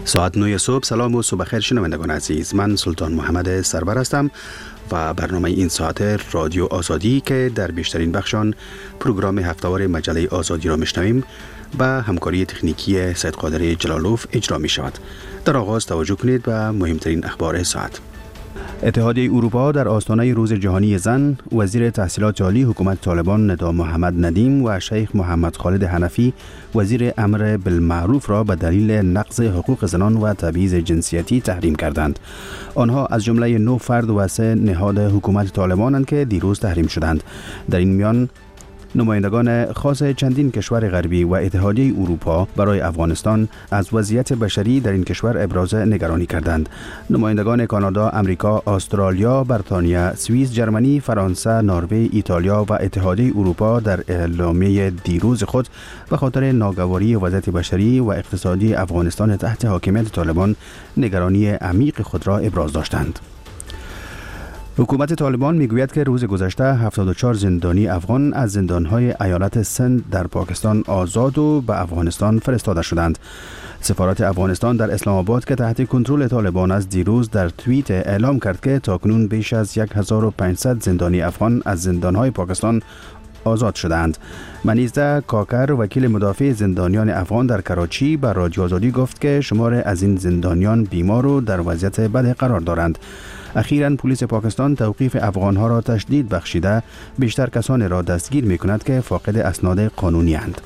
ساعت 9 صبح. سلام و صبح خیر شنوندگان عزیز، من سلطان محمد سرور هستم و برنامه این ساعت رادیو آزادی که در بیشترین بخشان پروگرام هفته‌وار مجله آزادی را میشنویم با همکاری تکنیکی سید قادر جلالوف اجرا می شود. در آغاز توجه کنید به مهمترین اخبار ساعت. اتحادیه اروپا در آستانه روز جهانی زن، وزیر تحصیلات عالی حکومت طالبان ندا محمد ندیم و شیخ محمد خالد حنفی وزیر امر بالمعروف را به دلیل نقض حقوق زنان و تبعیض جنسیتی تحریم کردند. آنها از جمله 9 فرد و 3 نهاد حکومت طالبانند که دیروز تحریم شدند. در این میان نمایندگان خاص چندین کشور غربی و اتحادیه اروپا برای افغانستان از وضعیت بشری در این کشور ابراز نگرانی کردند. نمایندگان کانادا، آمریکا، استرالیا، بریتانیا، سوئیس، جرمنی، فرانسه، نروژ، ایتالیا و اتحادیه اروپا در اعلامیه دیروز خود به خاطر ناگواری وضعیت بشری و اقتصادی افغانستان تحت حاکمیت طالبان نگرانی عمیق خود را ابراز داشتند. حکومت طالبان میگوید که روز گذشته 74 زندانی افغان از زندانهای ایالت سند در پاکستان آزاد و به افغانستان فرستاده شدند. سفارت افغانستان در اسلام آباد که تحت کنترل طالبان است دیروز در توییت اعلام کرد که تاکنون بیش از 1500 زندانی افغان از زندانهای پاکستان آزاد شدند. منیزده کاکر، وکیل مدافع زندانیان افغان در کراچی، به رادیو آزادی گفت که شمار از این زندانیان بیمار و در وضعیت بد قرار دارند. اخیراً پلیس پاکستان توقیف افغانها را تشدید بخشیده بیشتر کسانی را دستگیر می‌کند که فاقد اسناد قانونی اند.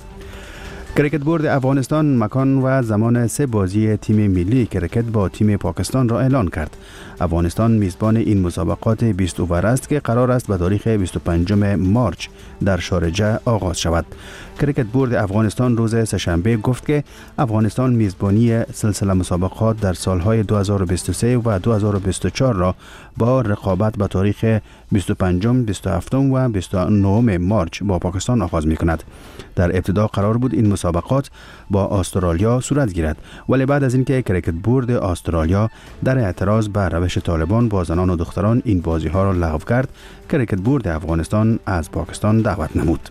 کرکت بورد افغانستان مکان و زمان 3 بازی تیم ملی کرکت با تیم پاکستان را اعلان کرد. افغانستان میزبان این مسابقات 20 اوور است که قرار است به تاریخ 25 مارچ در شارجه آغاز شود. کرکت بورد افغانستان روز سه‌شنبه گفت که افغانستان میزبانی سلسله مسابقات در سالهای 2023 و 2024 را با رقابت به تاریخ 25، 27 و 29 مارچ با پاکستان آغاز می‌کند. در ابتدا قرار بود این مسابقات با استرالیا صورت گیرد، ولی بعد از اینکه کرکت بورد استرالیا در اعتراض بر روش طالبان با زنان و دختران این بازی‌ها را لغو کرد، کرکت بورد افغانستان از پاکستان دعوت نمود.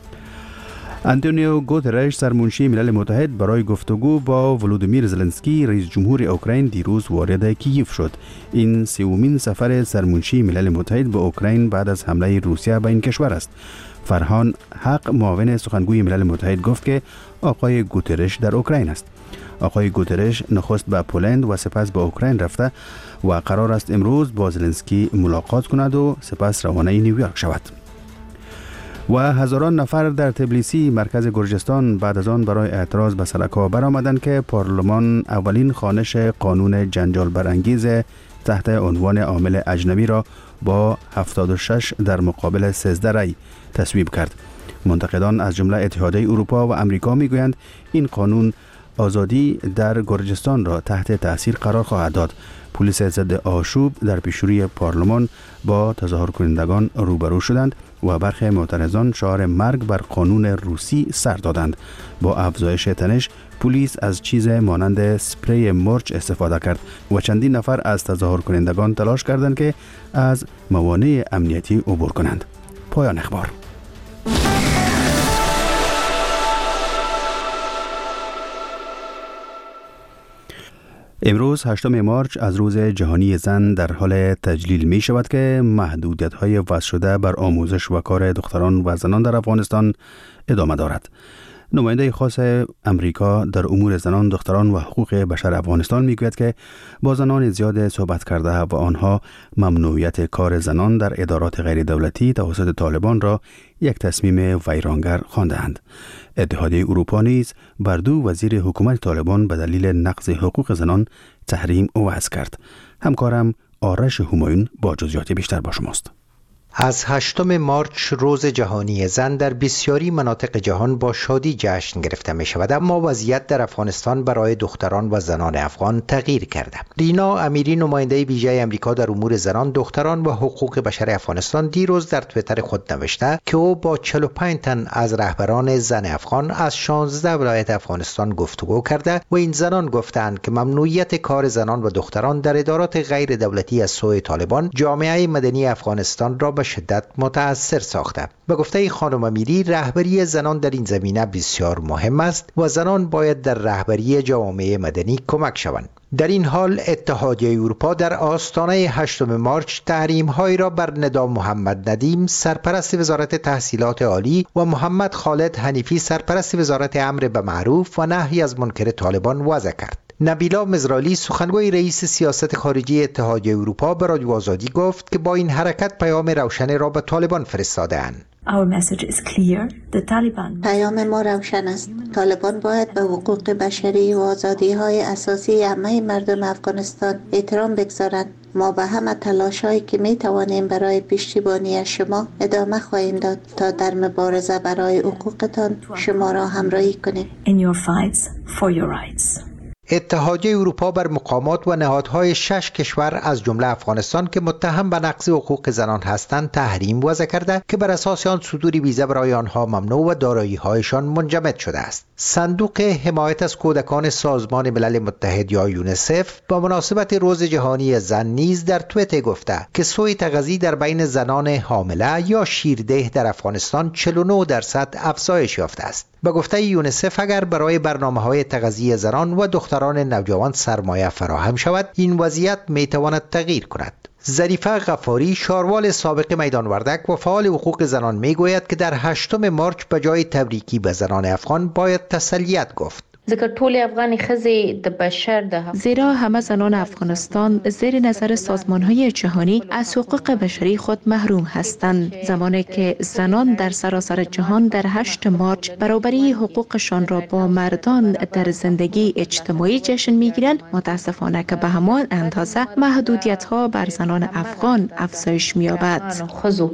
آنتونیو گوترش، سرمنشی ملل متحد، برای گفتگو با ولودیمیر زلنسکی رئیس جمهور اوکراین دیروز وارد کییف شد. این 3مین سفر سرمنشی ملل متحد به اوکراین بعد از حمله روسیه به این کشور است. فرهان حق، معاون سخنگوی ملل متحد، گفت که آقای گوترش در اوکراین است. آقای گوترش نخست به پولند و سپس به اوکراین رفته و قرار است امروز با زلنسکی ملاقات کند و سپس روانه نیویورک شود. و هزاران نفر در تبلیسی مرکز گرجستان بعد از آن برای اعتراض به سرک‌ها برآمدند که پارلمان اولین خوانش قانون جنجال برانگیز تحت عنوان عامل اجنبی را با 76 در مقابل 13 رأی تصویب کرد. منتقدان از جمله اتحادیه اروپا و امریکا میگویند این قانون آزادی در گرجستان را تحت تأثیر قرار خواهد داد. پلیس ضد آشوب در پیشروی پارلمان با تظاهر کنندگان روبرو شدند و برخی معترضان شعار مرگ بر قانون روسی سر دادند. با افزایش تنش، پلیس از چیز مانند سپری مرچ استفاده کرد و چندین نفر از تظاهر کنندگان تلاش کردند که از موانع امنیتی عبور کنند. پایان اخبار. امروز 8 مارچ از روز جهانی زن در حال تجلیل می شود که محدودیت‌های وضع شده بر آموزش و کار دختران و زنان در افغانستان ادامه دارد. نماینده خاص امریکا در امور زنان، دختران و حقوق بشر افغانستان میگوید که با زنان زیاد صحبت کرده و آنها ممنوعیت کار زنان در ادارات غیر دولتی توسط طالبان را یک تصمیم ویرانگر خوانده‌اند. اتحادیه اروپا نیز بر 2 وزیر حکومت طالبان به دلیل نقض حقوق زنان تحریم وضع کرد. همکارم آرش همایون با جزئیات بیشتر با شماست. از 8 مارچ روز جهانی زن در بسیاری مناطق جهان با شادی جشن گرفته می شود، اما وضعیت در افغانستان برای دختران و زنان افغان تغییر کرده. رینا امیری، نماینده ویژه امریکا در امور زنان، دختران و حقوق بشر افغانستان، دیروز در توییتر خود نوشته که او با 45 تن از رهبران زن افغان از 16 ولایت افغانستان گفتگو کرده و این زنان گفتند که ممنوعیت کار زنان و دختران در ادارات غیر دولتی از سوی طالبان جامعه مدنی افغانستان را به شدت متأثر ساخته. به گفته خانم امیری، رهبری زنان در این زمینه بسیار مهم است و زنان باید در رهبری جوامع مدنی کمک شوند. در این حال اتحادیه اروپا در آستانه 8 مارچ تحریم‌هایی را بر ندا محمد ندیم سرپرست وزارت تحصیلات عالی و محمد خالد حنیفی سرپرست وزارت امر به معروف و نهی از منکر طالبان وضع کرد. نبیلا مزرالی سخنگوی رئیس سیاست خارجی اتحادیه اروپا به رادیو آزادی گفت که با این حرکت پیام روشنی را به طالبان فرستاده‌اند. پیام ما روشن است. طالبان باید به حقوق بشری و آزادی‌های اساسی عامه مردم افغانستان احترام بگذارند. ما به همه تلاش‌هایی که می‌توانیم برای پشتیبانی شما ادامه خواهیم داد تا در مبارزه برای حقوقتان شما را همراهی کنیم. اتحادیه اروپا بر مقامات و نهادهای 6 کشور از جمله افغانستان که متهم به نقض حقوق زنان هستند تحریم وضع کرده که بر اساس آن صدور ویزا برای آنها ممنوع و دارایی‌هایشان منجمد شده است. صندوق حمایت از کودکان سازمان ملل متحد یا یونیسف با مناسبت روز جهانی زن نیز در توییتر گفته که سوء تغذیه در بین زنان حامله یا شیرده در افغانستان 49% افزایش یافته است. به گفته یونیسف اگر برای برنامه‌های تغذیه زنان و دختران نوجوان سرمایه فراهم شود، این وضعیت می‌تواند تغییر کند. ظریفه غفاری، شاروال سابق میدان وردک و فعال حقوق زنان میگوید که در 8 مارچ به جای تبریکی به زنان افغان باید تسلیت گفت. زیرا همه زنان افغانستان زیر نظر سازمان‌های جهانی از حقوق بشری خود محروم هستند. زمانی که زنان در سراسر جهان در 8 مارچ برابری حقوقشان را با مردان در زندگی اجتماعی جشن می‌گیرند، متاسفانه که به همان اندازه محدودیت‌ها بر زنان افغان افزایش می‌یابد.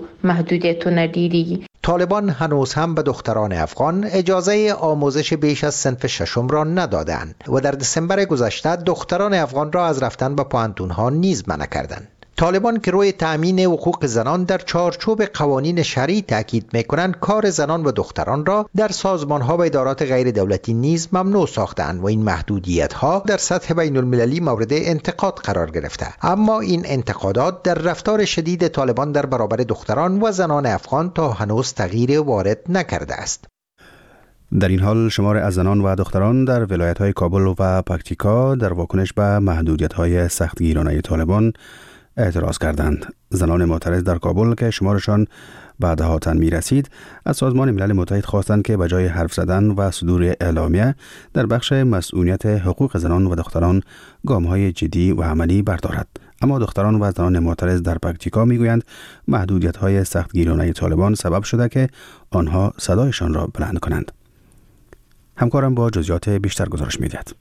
طالبان هنوز هم به دختران افغان اجازه آموزش بیش از صنف 6 را ندادند و در دسامبر گذشته دختران افغان را از رفتن به پوهنتون‌ها نیز منع کردند. طالبان که روی تأمین حقوق زنان در چارچوب قوانین شرعی تاکید می‌کنند، کار زنان و دختران را در سازمان‌ها و ادارات غیر دولتی نیز ممنوع ساختند و این محدودیت‌ها در سطح بین‌المللی مورد انتقاد قرار گرفته. اما این انتقادات در رفتار شدید طالبان در برابر دختران و زنان افغان تا هنوز تغییر وارد نکرده است. در این حال شمار از زنان و دختران در ولایت‌های کابل و پکتیکا در واکنش به محدودیت‌های سختگیرانه طالبان اعتراض کردند. زنان معترض در کابل که شمارشان به دهاتن می رسید از سازمان ملل متحد خواستند که بجای حرف زدن و صدور اعلامیه در بخش مسئولیت حقوق زنان و دختران گام‌های جدی و عملی بردارد. اما دختران و زنان معترض در پکتیکا می گویند محدودیت‌های سختگیرانه طالبان سبب شده که آنها صدایشان را بلند کنند. همکارم با جزئیات بیشتر گزارش می دهد.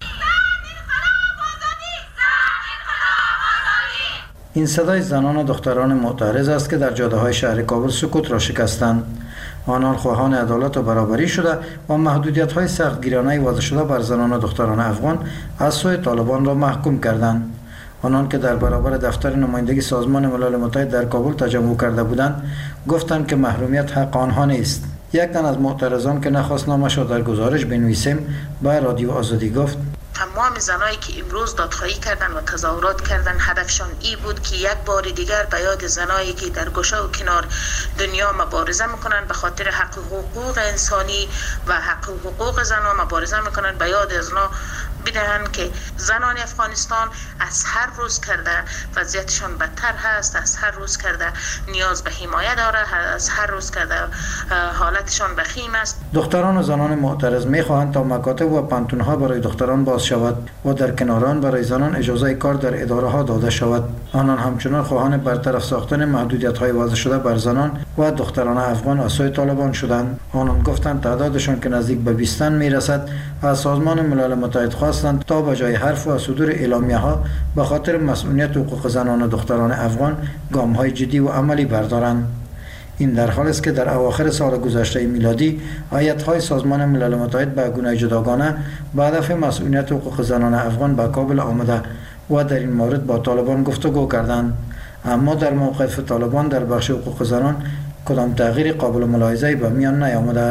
این صدای زنان و دختران معترض است که در جاده‌های شهر کابل سکوت را شکستند. آنان خواهان عدالت و برابری شده و محدودیت‌های سختگیرانه وضع شده بر زنان و دختران افغان از سوی طالبان را محکوم کردند. آنان که در برابر دفتر نمایندگی سازمان ملل متحد در کابل تجمع کرده بودند، گفتند که محرومیت حق آنها نیست. یک تن از معترضان که نخواست نامش را در گزارش بنویسیم به رادیو آزادی گفت: تمام زنایی که امروز دادخواهی کردن و تظاهرات کردن هدفشان این بود که یک بار دیگر به یاد زنایی که در گوشه و کنار دنیا مبارزه میکنن به خاطر حق حقوق انسانی و حق حقوق زنان مبارزه میکنن، به یاد از اونا بدهن که زنان افغانستان از هر روز کرده وضعیتشان بدتر هست، از هر روز کرده نیاز به حمایت داره، از هر روز کرده حالتشان وخیم است. دختران و زنان معترض میخواهند تا مکاتب و پانتون‌ها برای دختران باز شود و در کناران برای زنان اجازه کار در اداره ها داده شود. آنان همچنان خواهان برطرف ساختن محدودیت‌های وضع شده بر زنان و دختران افغان از سوی طالبان شدند. آنان گفتند تعدادشان که نزدیک به 20 میرسد از سازمان ملل متحد خواستند تا به جای حرف و صدور اعلامیه‌ها به خاطر مسئولیت حقوق زنان و دختران افغان گام‌های جدی و عملی بردارند. این در حالی است که در اواخر سال گذشته میلادی هیئت‌های سازمان ملل متحد به گونه جداگانه به هدف مسئولیت حقوق زنان افغان به کابل آمده و در این مورد با طالبان گفتگو کردند. اما در موقف طالبان در بخش حقوق زنان کدام تغییر قابل ملاحظه‌ای به میان نیامده است.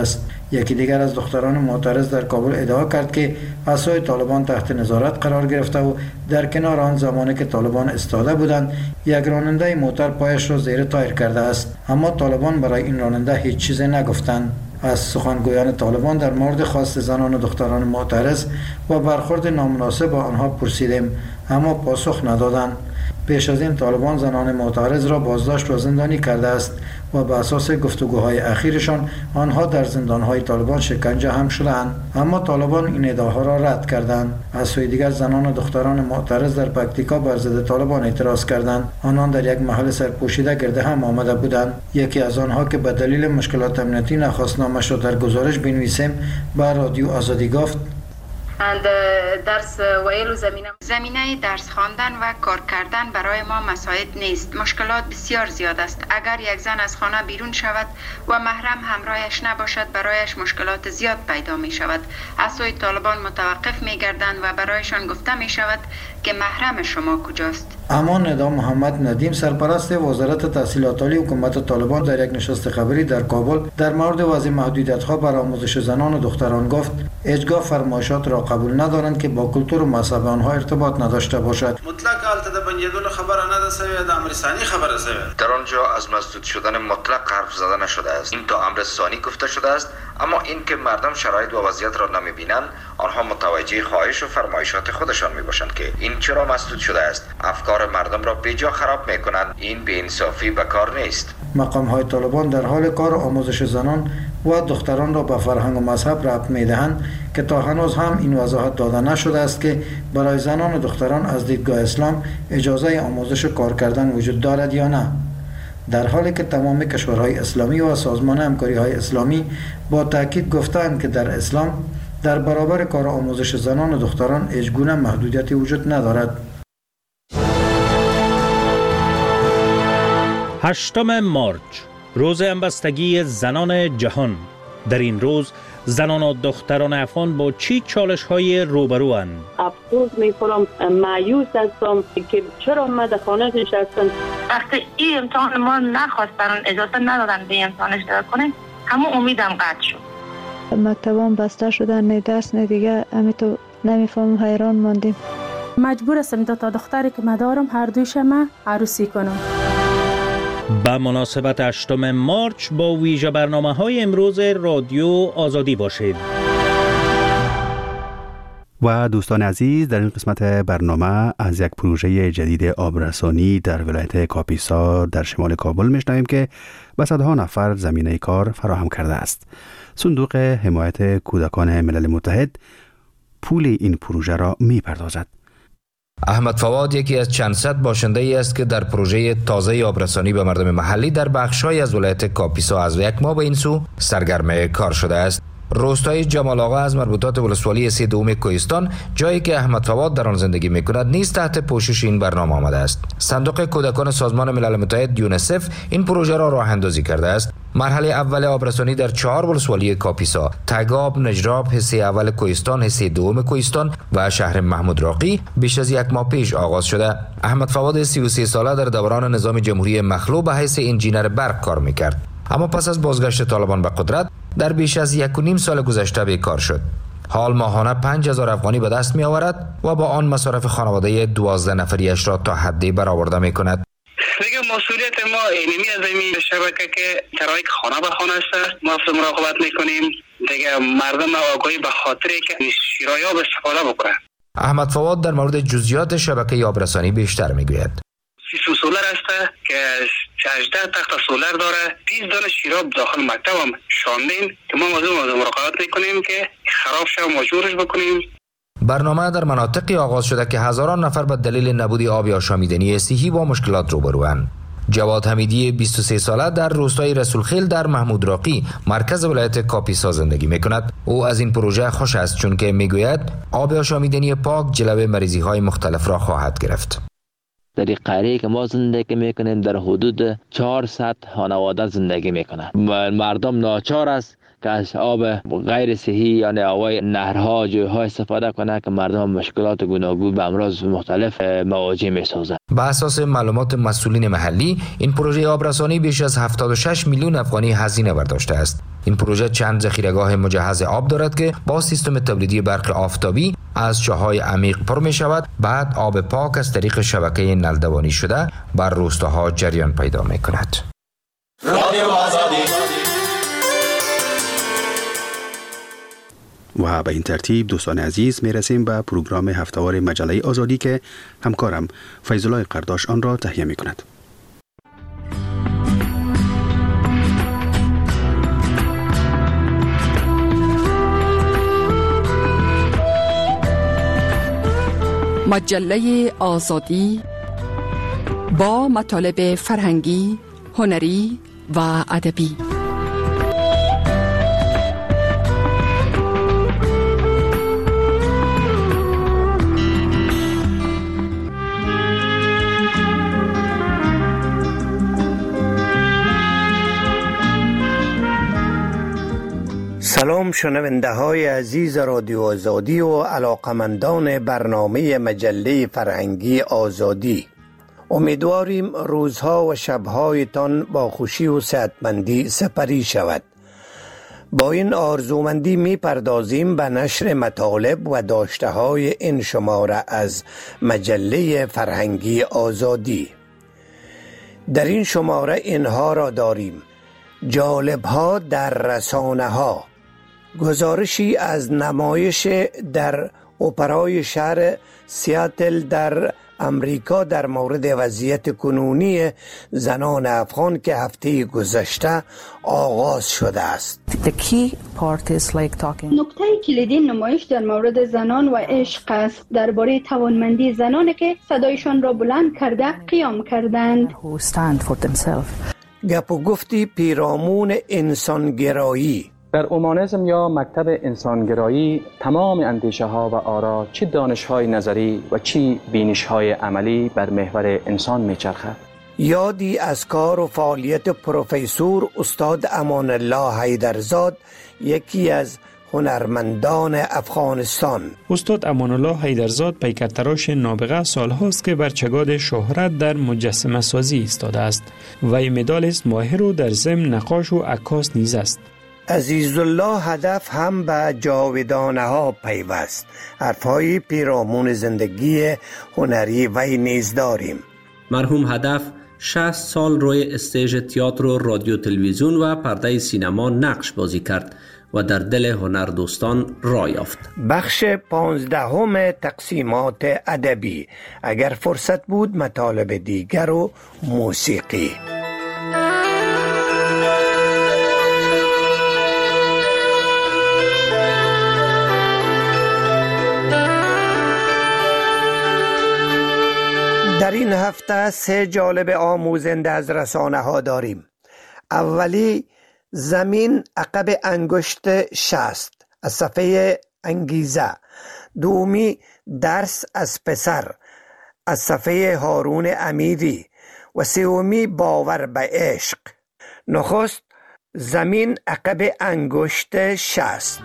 یکی دیگر از دختران معترض در کابل ادعا کرد که عصای طالبان تحت نظارت قرار گرفته و در کنار آن زمانی که طالبان ایستاده بودند یک راننده موتر پایش را زیر تایر کرده است، اما طالبان برای این راننده هیچ چیزی نگفتند. از سخنگویان طالبان در مورد خواست زنان و دختران معترض و برخورد نامناسب با آنها پرسیدیم، اما پاسخ ندادند. پیش از این طالبان زنان معترض را بازداشت و زندانی کرده است و به اساس گفتگوهای اخیرشان آنها در زندانهای طالبان شکنجه هم شدند، اما طالبان این ادعاها را رد کردند. از سوی دیگر زنان و دختران معترض در پکتیکا بر ضد طالبان اعتراض کردند. آنان در یک محل سرپوشیده گرد هم آمده بودند. یکی از آنها که به دلیل مشکلات امنیتی نخواست نامش را در گزارش بنویسیم به رادیو آزادی گفت: درس ویل و زمینه درس خواندن و کار کردن برای ما مساعد نیست. مشکلات بسیار زیاد است. اگر یک زن از خانه بیرون شود و محرم همراهش نباشد برایش مشکلات زیاد پیدا می شود. از سوی طالبان متوقف می گردند و برایشان گفته می شود که محرم شما کجاست. اما ندا محمد ندیم سرپرست وزارت تحصیلات عالی حکومت طالبان در یک نشست خبری در کابل در مورد وضع محدودیت‌ها بر آموزش زنان و دختران گفت: هیچگاه فرمایشات را قبول ندارند که با کلتور و مذهب آنها ارتباط نداشته باشد. مطلق حالت د بنجیدلو خبر نه ده سوی د امر ثانی خبر سوی. در آنجا از مسدود شدن مطلق حرف زده نشده است. این تا امر ثانی گفته شده است، اما این که مردم شرایط و وضعیت را نمی‌بینند، آنها متوجه خواهش و فرمایشات خودشان میباشند که این چرا مسدود شده است. افکار مردم را بیجا خراب میکنند. این بی‌انصافی به کار نیست. مقام‌های طالبان در حال کار آموزش زنان و دختران را به فرهنگ و مذهب ربط می‌دهند که تا هنوز هم این وضاحت داده نشده است که برای زنان و دختران از دیدگاه اسلام اجازه آموزش و کار کردن وجود دارد یا نه، در حالی که تمام کشورهای اسلامی و سازمان همکاری‌های اسلامی با تاکید گفتند که در اسلام در برابر کار آموزش زنان و دختران هیچگونه محدودیتی وجود ندارد. 8 مارچ روز همبستگی زنان جهان. در این روز زنان و دختران افغان با چه چالش‌های روبروند؟ افسوس می‌خورم، مایوس هستم که چرا من در خانه نشستم. وقتی این امتحان ما نخواستن، اجازه ندادن به امتحان اشتراک کنیم، همون امیدم قطع شد. مکتبان بسته شدن، نه درس نه دیگه، همینطور نمیفهم، حیران ماندیم. مجبور هستم تا دختری که من دارم هر دویش من عروسی کنم. به مناسبت 8 مارچ با ویژه برنامه‌های امروز رادیو آزادی باشید. و دوستان عزیز، در این قسمت برنامه از یک پروژه جدید آبرسانی در ولایت کاپیسا در شمال کابل میشنویم که به صدها نفر زمینه کار فراهم کرده است. صندوق حمایت کودکان ملل متحد پول این پروژه را میپردازد. احمد فواد یکی از چند صد باشنده ای است که در پروژه تازه آبرسانی به مردم محلی در بخش‌های از ولایت کاپیسا از یک ماه به این سو سرگرم کار شده است. روستای جمال آقا از مربوطات ولسوالی 32 کوهستان، جایی که احمد فواد در آن زندگی می‌کند، نیز تحت پوشش این برنامه آمده است. صندوق کودکان سازمان ملل متحد یونیسف این پروژه را راه اندازی کرده است. مرحله اول آبرسانی در 4 ولسوالی کاپیسا، تگاب، نجراب، حصه اول کوهستان، حصه دوم کوهستان و شهر محمود راقی بیش از یک ماه پیش آغاز شده. احمد فواد 33 ساله در دوران نظام جمهوری مخلوع به حیث انجینر برق کار می‌کرد، اما پس از بازگشت طالبان به قدرت در بیش از 1.5 سال گذشته بیکار شد. حال ماهانه 5000 افغانی به دست می آورد و با آن مصارف خانواده 12 نفریش را تا حدی برآورده می کند. دیگه مسئولیت ما اینمی از این شبکه که ترایک خانه به خانه است، ما مراقبت میکنیم. دیگه مردم آگاهی به خاطر که شیرایاب استفاده بکنه. احمد فواد در مورد جزئیات شبکه آبرسانی بیشتر میگوید. سیستم سولر است که 18 تخت سولر داره. 20 دانه شیراب داخل مکتبم شاندیم که ما موضوع مراقبت میکنیم که خراب شه و مجبورش بکنیم. برنامه در مناطقی آغاز شده که هزاران نفر به دلیل نبود آب آشامیدنی صحی با مشکلات روبروند. جواد حمیدی 23 ساله در روستای رسولخیل در محمود راقی مرکز ولایت کاپیسا زندگی میکند. او از این پروژه خوش است چون که میگوید آب آشامیدنی پاک جلوه مریضی های مختلف را خواهد گرفت. در این قریه که ما زندگی میکنیم در حدود 400 خانواده زندگی میکنند. مردم ناچار است که از آب غیر صحی یعنی آبای نهرها جویها استفاده کنه که مردم مشکلات گوناگون به امراض مختلف مواجه می‌سازند. به اساس معلومات مسئولین محلی این پروژه آبرسانی بیش از 76 میلیون افغانی هزینه برداشته است. این پروژه چند ذخیره‌گاه مجهز آب دارد که با سیستم تولیدی برق آفتابی از چاهای عمیق پر می شود، بعد آب پاک از طریق شبکه نلدوانی شده بر روستاها جریان پیدا می کند. و به این ترتیب دوستان عزیز می رسیم به پروگرام هفته‌وار مجله آزادی که همکارم فیض‌الله قرداش آن را تهیه می کند. مجله آزادی با مطالب فرهنگی، هنری و ادبی. سلام شنونده های عزیز رادیو آزادی و علاقمندان برنامه مجله فرهنگی آزادی. امیدواریم روزها و شبهایتان با خوشی و صحتمندی سپری شود. با این آرزومندی می پردازیم به نشر مطالب و داشته های این شماره از مجله فرهنگی آزادی. در این شماره اینها را داریم: جالب‌ها در رسانه ها، گزارشی از نمایش در اپرای شهر سیاتل در امریکا در مورد وضعیت کنونی زنان افغان که هفته گذشته آغاز شده است. نکته کلیدی نمایش در مورد زنان و عشق است، درباره توانمندی زنانی که صدایشان را بلند کرده قیام کردند. گپ و گفتی پیرامون انسانگرایی. در اومانیسم یا مکتب انسانگرایی تمام اندیشه ها و آرا، چه دانش های نظری و چه بینش های عملی بر محور انسان میچرخد. یادی از کار و فعالیت پروفسور استاد امان الله حیدرزاد، یکی از هنرمندان افغانستان. استاد امان الله حیدرزاد پیکرتراش نابغه سالهاست که بر چگاد شهرت در مجسمه سازی ایستاده است. وی مدالست ماهر و در ضمن نقاش و عکاس نیز است. عزیزالله هدف هم به جاودانه ها پیوست. حرفهای پیرامون زندگی هنری وی نیز داریم. مرحوم هدف 60 سال روی استیج تئاتر و رادیو تلویزیون و پرده سینما نقش بازی کرد و در دل هنردوستان راه یافت. بخش 15 تقسیمات ادبی. اگر فرصت بود مطالب دیگر و موسیقی. در این هفته 3 جالب آموزنده از رسانه ها داریم. اولی زمین عقب انگشت 60 از صفحه انگیزه. دومی درس از پسر از صفحه هارون امیری و سومی باور به عشق. نخست زمین عقب انگشت 60.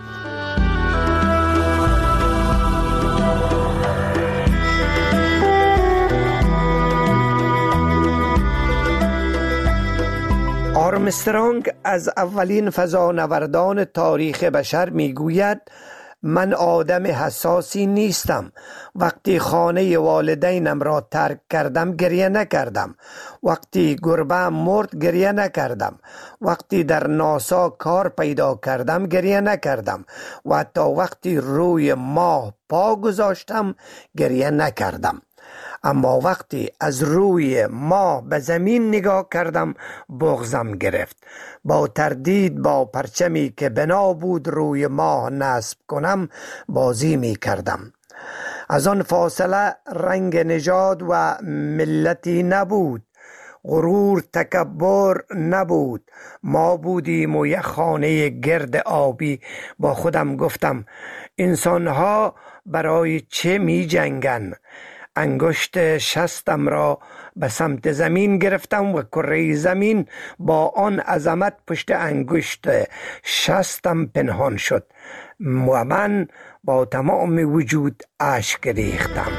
آرمسترانگ از اولین فضانوردان تاریخ بشر میگوید: من آدم حساسی نیستم. وقتی خانه والدینم را ترک کردم گریه نکردم. وقتی گربه مرد گریه نکردم. وقتی در ناسا کار پیدا کردم گریه نکردم. و حتی وقتی روی ماه پا گذاشتم گریه نکردم. اما وقتی از روی ماه به زمین نگاه کردم بغضم گرفت. با تردید با پرچمی که بنا بود روی ماه نصب کنم بازی می کردم. از آن فاصله رنگ نژاد و ملتی نبود. غرور تکبر نبود. ما بودیم و یک خانه گرد آبی. با خودم گفتم انسانها برای چه می جنگن؟ انگشت شستم را به سمت زمین گرفتم و کره زمین با آن عظمت پشت انگشت شستم پنهان شد و من با تمام وجود اشک ریختم.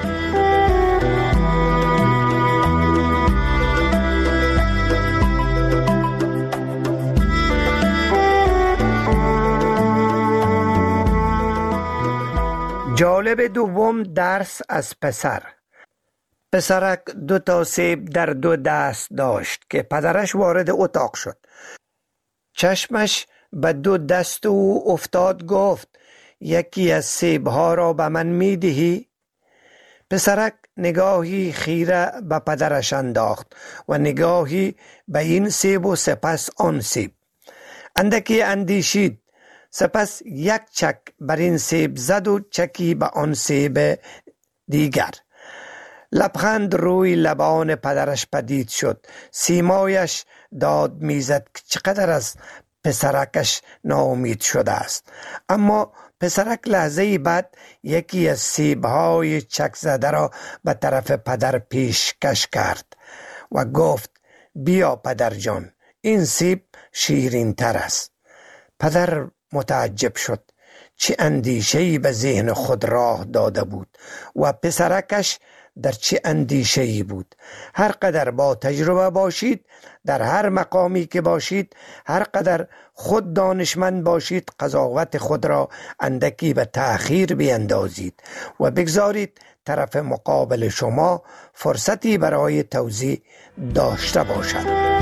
جالب دوم، درس از پسر. پسرک 2 سیب در 2 دست داشت که پدرش وارد اتاق شد. چشمش به 2 دست او افتاد، گفت یکی از سیبها را به من می دهی؟ پسرک نگاهی خیره به پدرش انداخت و نگاهی به این سیب و سپس آن سیب. اندکی اندیشید، سپس یک چک بر این سیب زد و چکی به آن سیب دیگر. لبخند روی لبان پدرش پدید شد. سیمایش داد میزد که چقدر از پسرکش ناامید شده است. اما پسرک لحظه بعد یکی از سیبهای چک زده را به طرف پدر پیشکش کرد و گفت بیا پدر جان، این سیب شیرین تر است. پدر متعجب شد. چه اندیشه‌ای به ذهن خود راه داده بود و پسرکش در چه اندیشه‌ای بود. هر قدر با تجربه باشید، در هر مقامی که باشید، هر قدر خود دانشمند باشید، قضاوت خود را اندکی به تأخیر بیندازید و بگذارید طرف مقابل شما فرصتی برای توضیح داشته باشد.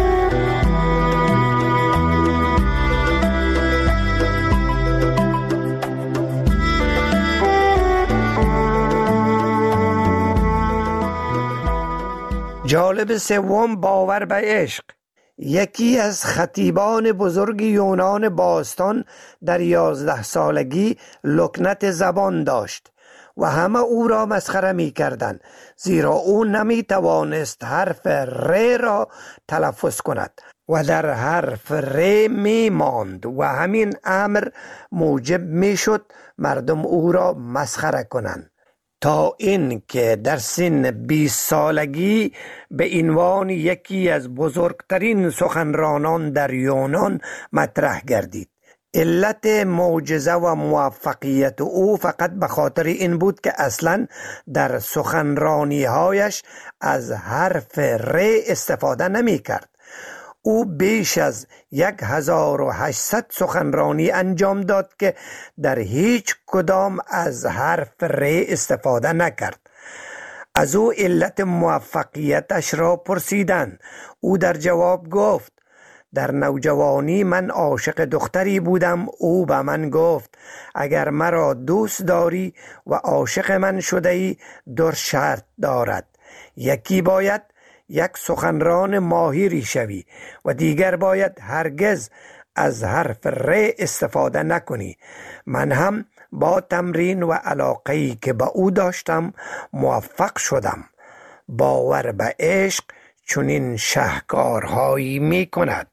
جالب سوم، باور به عشق. یکی از خطیبان بزرگ یونان باستان در 11 سالگی لکنت زبان داشت و همه او را مسخره می کردند، زیرا او نمی توانست حرف ر را تلفظ کند و در حرف ر می ماند و همین امر موجب می شد مردم او را مسخره کنند، تا این که در سن 20 سالگی به عنوان یکی از بزرگترین سخنرانان در یونان مطرح گردید. علت معجزه و موفقیت او فقط به خاطر این بود که اصلا در سخنرانی‌هایش از حرف ر استفاده نمی کرد. او بیش از 1800 سخنرانی انجام داد که در هیچ کدام از حرف ر استفاده نکرد. از او علت موفقیتش را پرسیدند. او در جواب گفت در نوجوانی من عاشق دختری بودم. او به من گفت اگر مرا دوست داری و عاشق من شده ای 2 شرط دارد. یکی باید یک سخنران ماهری شوی و دیگر باید هرگز از حرف ر استفاده نکنی. من هم با تمرین و علاقه‌ای که به او داشتم موفق شدم. باور به عشق چنین شاهکارهایی می کند.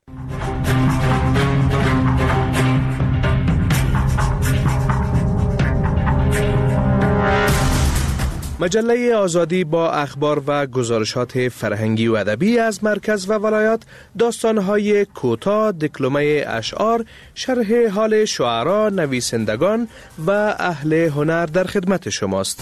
مجله آزادی با اخبار و گزارشات فرهنگی و ادبی از مرکز و ولایات، داستان‌های کوتاه، دکلمه اشعار، شرح حال شعرا، نویسندگان و اهل هنر در خدمت شماست.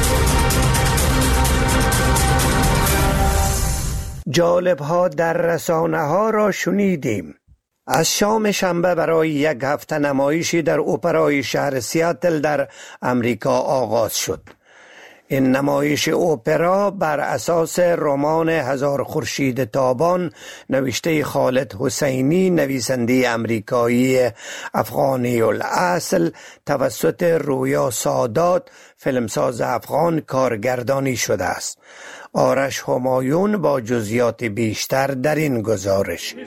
جالب‌ها در رسانه‌ها را شنیدیم. از شام شنبه برای 1 هفته نمایشی در اپرای شهر سیاتل در امریکا آغاز شد. این نمایش اپرا بر اساس رمان 1000 خورشید تابان نوشته خالد حسینی، نویسنده امریکایی افغانی الاصل، توسط رویا سادات، فیلمساز افغان، کارگردانی شده است. آرش همایون با جزئیات بیشتر در این گزارش.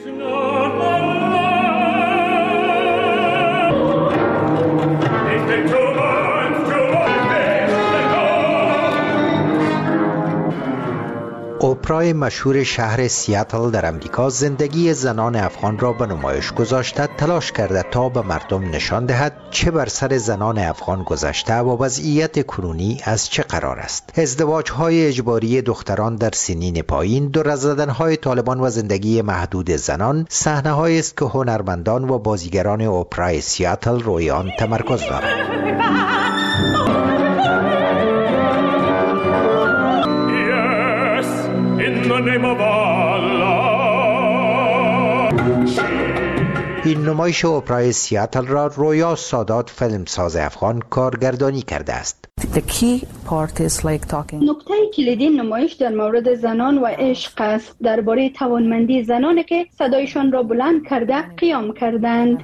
اپرای مشهور شهر سیاتل در امریکا زندگی زنان افغان را به نمایش گذاشته تلاش کرده تا به مردم نشان دهد چه بر سر زنان افغان گذشته و وضعیت کنونی از چه قرار است. ازدواج‌های اجباری دختران در سنین پایین، دور از زدن‌های طالبان و زندگی محدود زنان صحنه‌هایی است که هنرمندان و بازیگران اپرای سیاتل روی آن تمرکز دارند. این نمایش اپرای سیاتل را رویا سادات فیلمساز افغان کارگردانی کرده است. نکته کلیدی نمایش در مورد زنان و عشق است، درباره توانمندی زنانی که صدایشان را بلند کرده قیام کردند.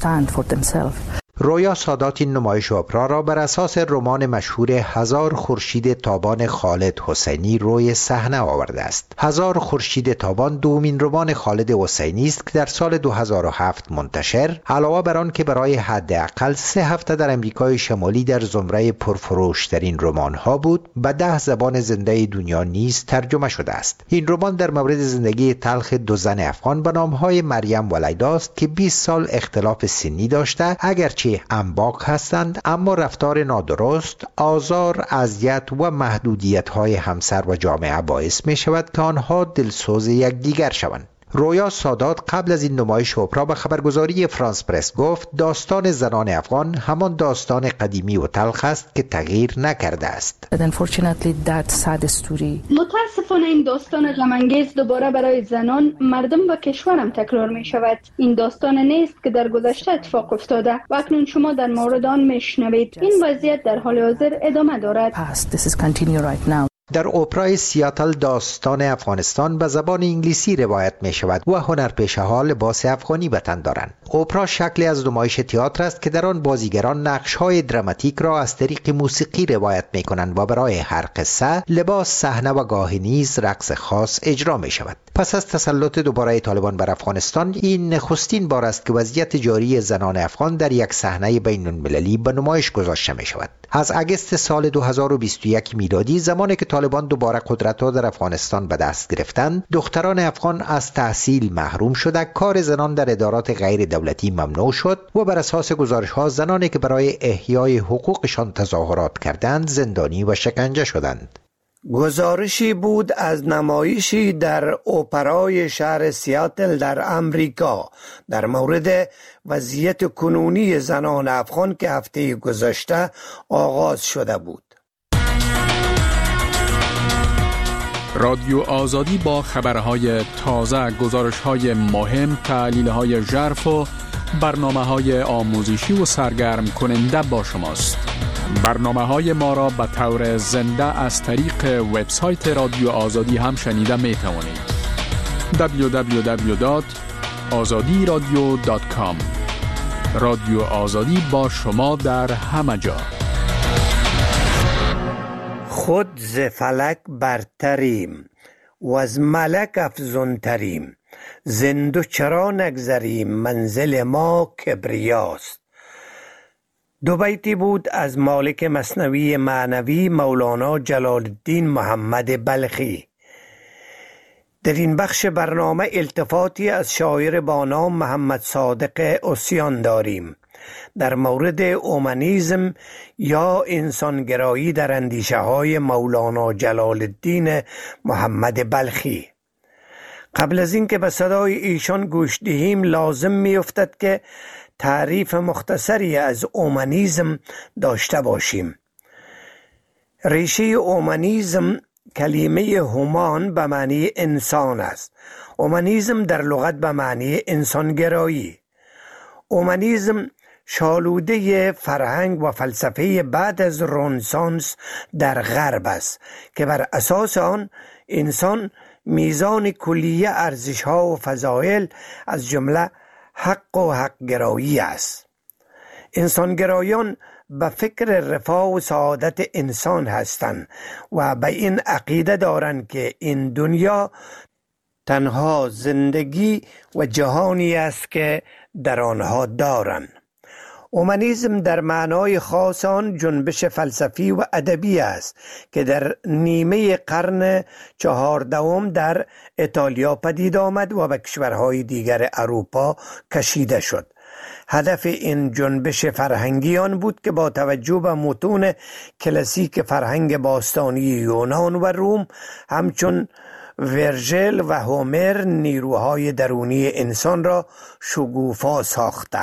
رویا سادات این نمایش اپرا را بر اساس رمان مشهور هزار خورشید تابان خالد حسینی روی صحنه آورده است. هزار خورشید تابان دومین رمان خالد حسینی است که در سال 2007 منتشر، علاوه بر آن که برای حداقل 3 هفته در امریکای شمالی در زمره پرفروشترین رمان‌ها بود، به 10 زبان زنده دنیا نیز ترجمه شده است. این رمان در مورد زندگی تلخ 2 زن افغان به نام‌های مریم و لیلا است که 20 سال اختلاف سنی داشته، اگرچه انباک هستند اما رفتار نادرست، آزار، اذیت و محدودیت‌های همسر و جامعه باعث می شود که آنها دلسوز یکدیگر شوند. رویا سادات قبل از این نمایش اپرا به خبرگزاری فرانس پرس گفت داستان زنان افغان همان داستان قدیمی و تلخ است که تغییر نکرده است. متاسفانه این داستان غم‌انگیز دوباره برای زنان، مردم و کشورم تکرار می شود. این داستان نیست که در گذشته اتفاق افتاده و اکنون شما در مورد آن می شنوید. این وضعیت در حال حاضر ادامه دارد. در اپرای سیاتل داستان افغانستان به زبان انگلیسی روایت می شود و هنرپیشه ها لباس افغانی به تن دارند. اپرا شکلی از نمایش تئاتر است که در آن بازیگران نقش های دراماتیک را از طریق موسیقی روایت می کنند و برای هر قصه لباس، صحنه و گاهی نیز رقص خاص اجرا می شود. پس از تسلط دوباره طالبان بر افغانستان، این نخستین بار است که وضعیت جاری زنان افغان در یک صحنه بین المللی به نمایش گذاشته می شود. از اگست سال 2021 میلادی، زمانی که طالبان دوباره قدرت را در افغانستان به دست گرفتند، دختران افغان از تحصیل محروم شده، کار زنان در ادارات غیر دولتی ممنوع شد و بر اساس گزارش‌ها زنانی که برای احیای حقوقشان تظاهرات کردند زندانی و شکنجه شدند. گزارشی بود از نمایشی در اپرای شهر سیاتل در امریکا در مورد وضعیت کنونی زنان افغان که هفته گذشته آغاز شده بود. رادیو آزادی با خبرهای تازه، گزارش‌های مهم، تحلیل‌های ژرف و برنامه‌های آموزشی و سرگرم کننده با شماست. برنامه‌های ما را به طور زنده از طریق وبسایت رادیو آزادی هم شنیده می توانید. www.azadiradio.com. رادیو آزادی با شما در همه جا. خود ز فلک برتریم و از ملک افزونتریم، زندو چرا نگذریم منزل ما کبریاست. 2 بیتی بود از مالک مثنوی معنوی مولانا جلال الدین محمد بلخی. در این بخش برنامه التفاتی از شاعر با نام محمد صادق عصیان داریم در مورد اومانیسم یا انسانگرایی در اندیشه های مولانا جلال الدین محمد بلخی. قبل از این که به صدای ایشان گوش دهیم، لازم می افتد که تعریف مختصری از اومانیسم داشته باشیم. ریشه اومانیسم کلمه هومان به معنی انسان است. اومانیسم در لغت به معنی انسانگرایی. اومانیسم شالوده فرهنگ و فلسفه بعد از رنسانس در غرب است که بر اساس آن انسان میزان کلیه ارزش‌ها و فضایل از جمله حق و حق‌گرایی است. انسانگرایان به فکر رفاه و سعادت انسان هستند و به این عقیده دارند که این دنیا تنها زندگی و جهانی است که در آنها دارند. اومانیسم در معنای خاص آن جنبش فلسفی و ادبی است که در نیمه قرن 14 در ایتالیا پدید آمد و به کشورهای دیگر اروپا کشیده شد. هدف این جنبش فرهنگی آن بود که با توجه به متون کلاسیک فرهنگ باستانی یونان و روم همچون ورژل و هومر نیروهای درونی انسان را شگوفا ساخته،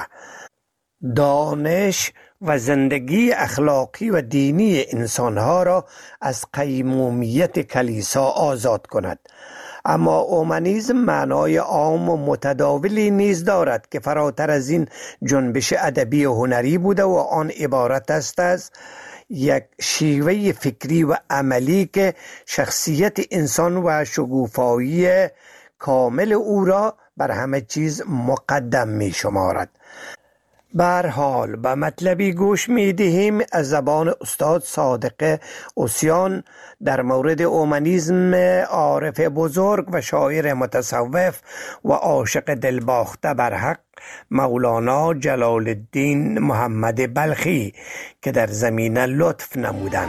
دانش و زندگی اخلاقی و دینی انسانها را از قیمومیت کلیسا آزاد کند. اما اومانیسم معنای عام و متداولی نیز دارد که فراتر از این جنبش ادبی و هنری بوده و آن عبارت است از یک شیوه فکری و عملی که شخصیت انسان و شگوفایی کامل او را بر همه چیز مقدم می شمارد. به هر حال به مطلبی گوش می دهیم از زبان استاد صادق اوسیان در مورد اومانیسم عارف بزرگ و شاعر متصوف و عاشق دلباخته بر حق مولانا جلال الدین محمد بلخی که در زمینه لطف نمودند.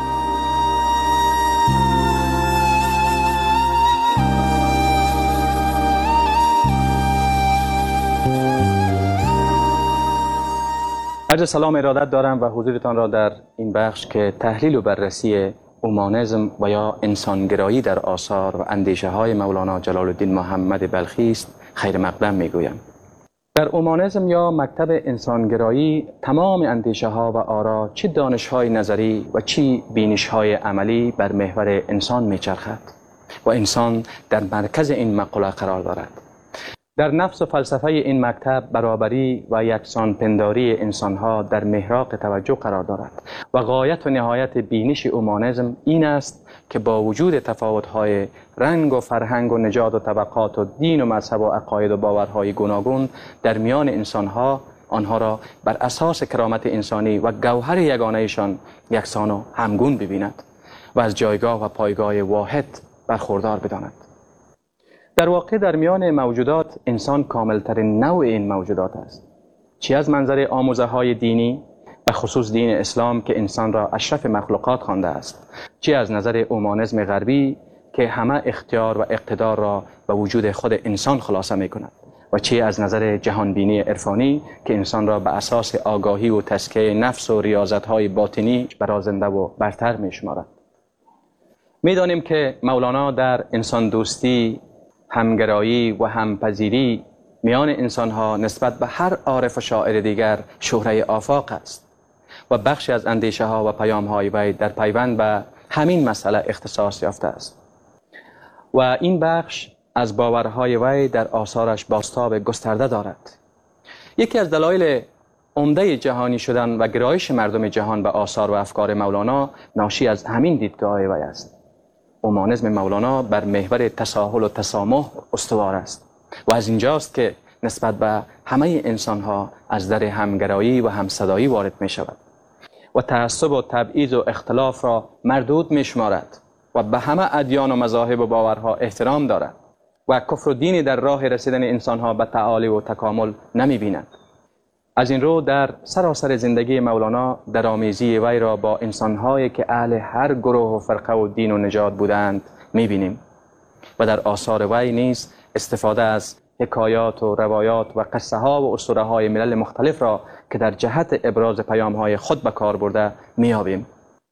عرض سلام ارادت دارم و حضورتان را در این بخش که تحلیل و بررسی اومانیسم و یا انسانگرایی در آثار و اندیشه های مولانا جلال الدین محمد بلخی است خیر مقدم میگویم. در اومانیسم یا مکتب انسانگرایی تمام اندیشه ها و آرا چه دانش های نظری و چه بینش های عملی بر محور انسان میچرخد و انسان در مرکز این مقوله قرار دارد. در نفس و فلسفه این مکتب برابری و یکسان پنداری انسانها در محراق توجه قرار دارد و غایت و نهایت بینش اومانیسم این است که با وجود تفاوت‌های رنگ و فرهنگ و نژاد و طبقات و دین و مذهب و عقاید و باورهای گوناگون در میان انسانها آنها را بر اساس کرامت انسانی و گوهر یگانه‌شان یکسان و همگون ببیند و از جایگاه و پایگاه واحد برخوردار بداند. در واقع در میان موجودات انسان کاملترین نوع این موجودات است، چه از منظر آموزه‌های دینی و خصوص دین اسلام که انسان را اشرف مخلوقات خوانده است، چه از نظر اومانیسم غربی که همه اختیار و اقتدار را به وجود خود انسان خلاصه می کند و چه از نظر جهانبینی عرفانی که انسان را به اساس آگاهی و تزکیه نفس و ریاضت‌های باطنی برازنده و برتر می شمارد. می دانیم که مولانا در انسان دوستی، همگرایی و همپذیری میان انسانها نسبت به هر عارف و شاعر دیگر شهره آفاق است و بخشی از اندیشه ها و پیام های وی در پیوند به همین مسئله اختصاص یافته است و این بخش از باورهای وی در آثارش بازتاب گسترده دارد. یکی از دلایل عمده جهانی شدن و گرایش مردم جهان به آثار و افکار مولانا ناشی از همین دیدگاه وی است. اومانیسم مولانا بر محور تساهل و تسامح استوار است و از اینجاست که نسبت به همه انسانها از در همگرایی و همصدایی وارد می شود و تعصب و تبعیض و اختلاف را مردود می شمارد و به همه ادیان و مذاهب و باورها احترام دارد و کفر و دینی در راه رسیدن انسانها به تعالی و تکامل نمی بیند. از این رو در سراسر زندگی مولانا درآمیزی وی را با انسانهایی که اهل هر گروه و فرقه و دین و نژاد بودند می‌بینیم و در آثار وی نیز استفاده از حکایات و روایات و قصه ها و اسطوره های ملل مختلف را که در جهت ابراز پیام های خود به کار برده می‌یابیم.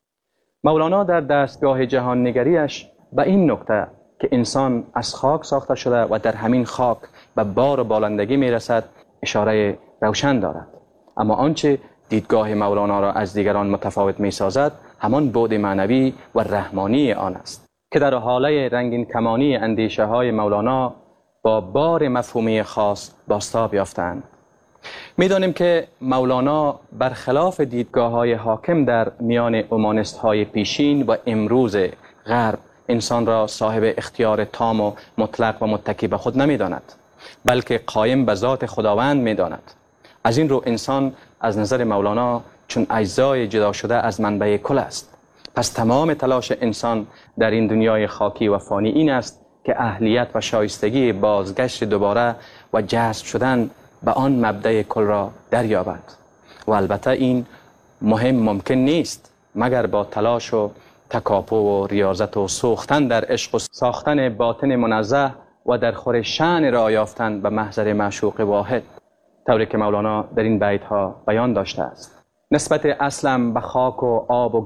مولانا در دستگاه جهان نگریش به این نکته که انسان از خاک ساخته شده و در همین خاک به بار و بالندگی میرسد اشاره روشن دارد، اما آنچه دیدگاه مولانا را از دیگران متفاوت می سازد همان بعد معنوی و رحمانی آن است که در حاله رنگین کمانی اندیشه های مولانا با بار مفهومی خاص بازتاب یافتند. می دانیم که مولانا برخلاف دیدگاه های حاکم در میان اومانیست های پیشین و امروز غرب انسان را صاحب اختیار تام و مطلق و متکی به خود نمی داند، بلکه قایم به ذات خداوند می داند. از این رو انسان از نظر مولانا چون اجزای جدا شده از منبع کل است. پس تمام تلاش انسان در این دنیای خاکی و فانی این است که اهلیت و شایستگی بازگشت دوباره و جذب شدن به آن مبدأ کل را دریابد و البته این ممکن نیست مگر با تلاش و تکاپو و ریاضت و سوختن در عشق و ساختن باطن منزه و در خور شأن را یافتن به محضر معشوق واحد، طوری که مولانا در این بیت ها بیان داشته است. نسبت اصلم به خاک و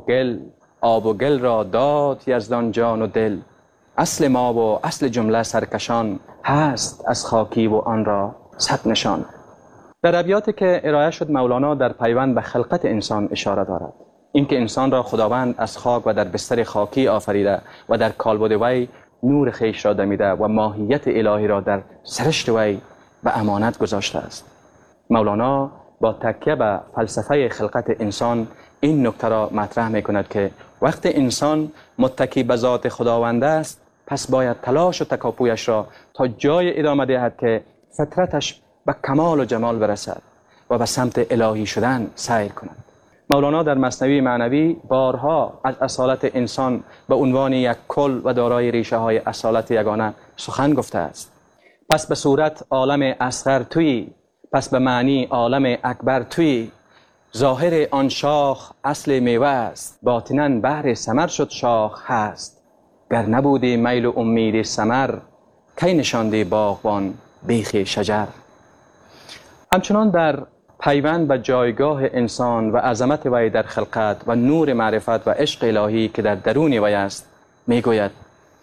آب و گل را داد یزدان جان و دل. اصل ما و اصل جمله سرکشان، هست از خاکی و آن را صد نشان. در ابیاتی که ارائه شد مولانا در پیوند به خلقت انسان اشاره دارد. اینکه انسان را خداوند از خاک و در بستر خاکی آفریده و در کالبد وی نور خیش را دمیده و ماهیت الهی را در سرشت وی به امانت گذاشته است. مولانا با تکیه به فلسفه خلقت انسان این نکته را مطرح می کند که وقت انسان متکی به ذات خداوند است، پس باید تلاش و تکاپویش را تا جای ادامه دهد که فطرتش به کمال و جمال برسد و به سمت الهی شدن سیر کند. مولانا در مثنوی معنوی بارها از اصالت انسان به عنوان یک کل و دارای ریشه های اصالت یگانه سخن گفته است. پس به صورت عالم اصغر تویی، پس به معنی عالم اکبر تویی. ظاهر آن شاخ اصل میوه است، باطناً بهر ثمر شد شاخ هست. گر نبودی میل و امید ثمر، کی نشاندی باغبان بیخ شجر. همچنان در پیوند به جایگاه انسان و عظمت وی در خلقت و نور معرفت و عشق الهی که در درون وی است میگوید: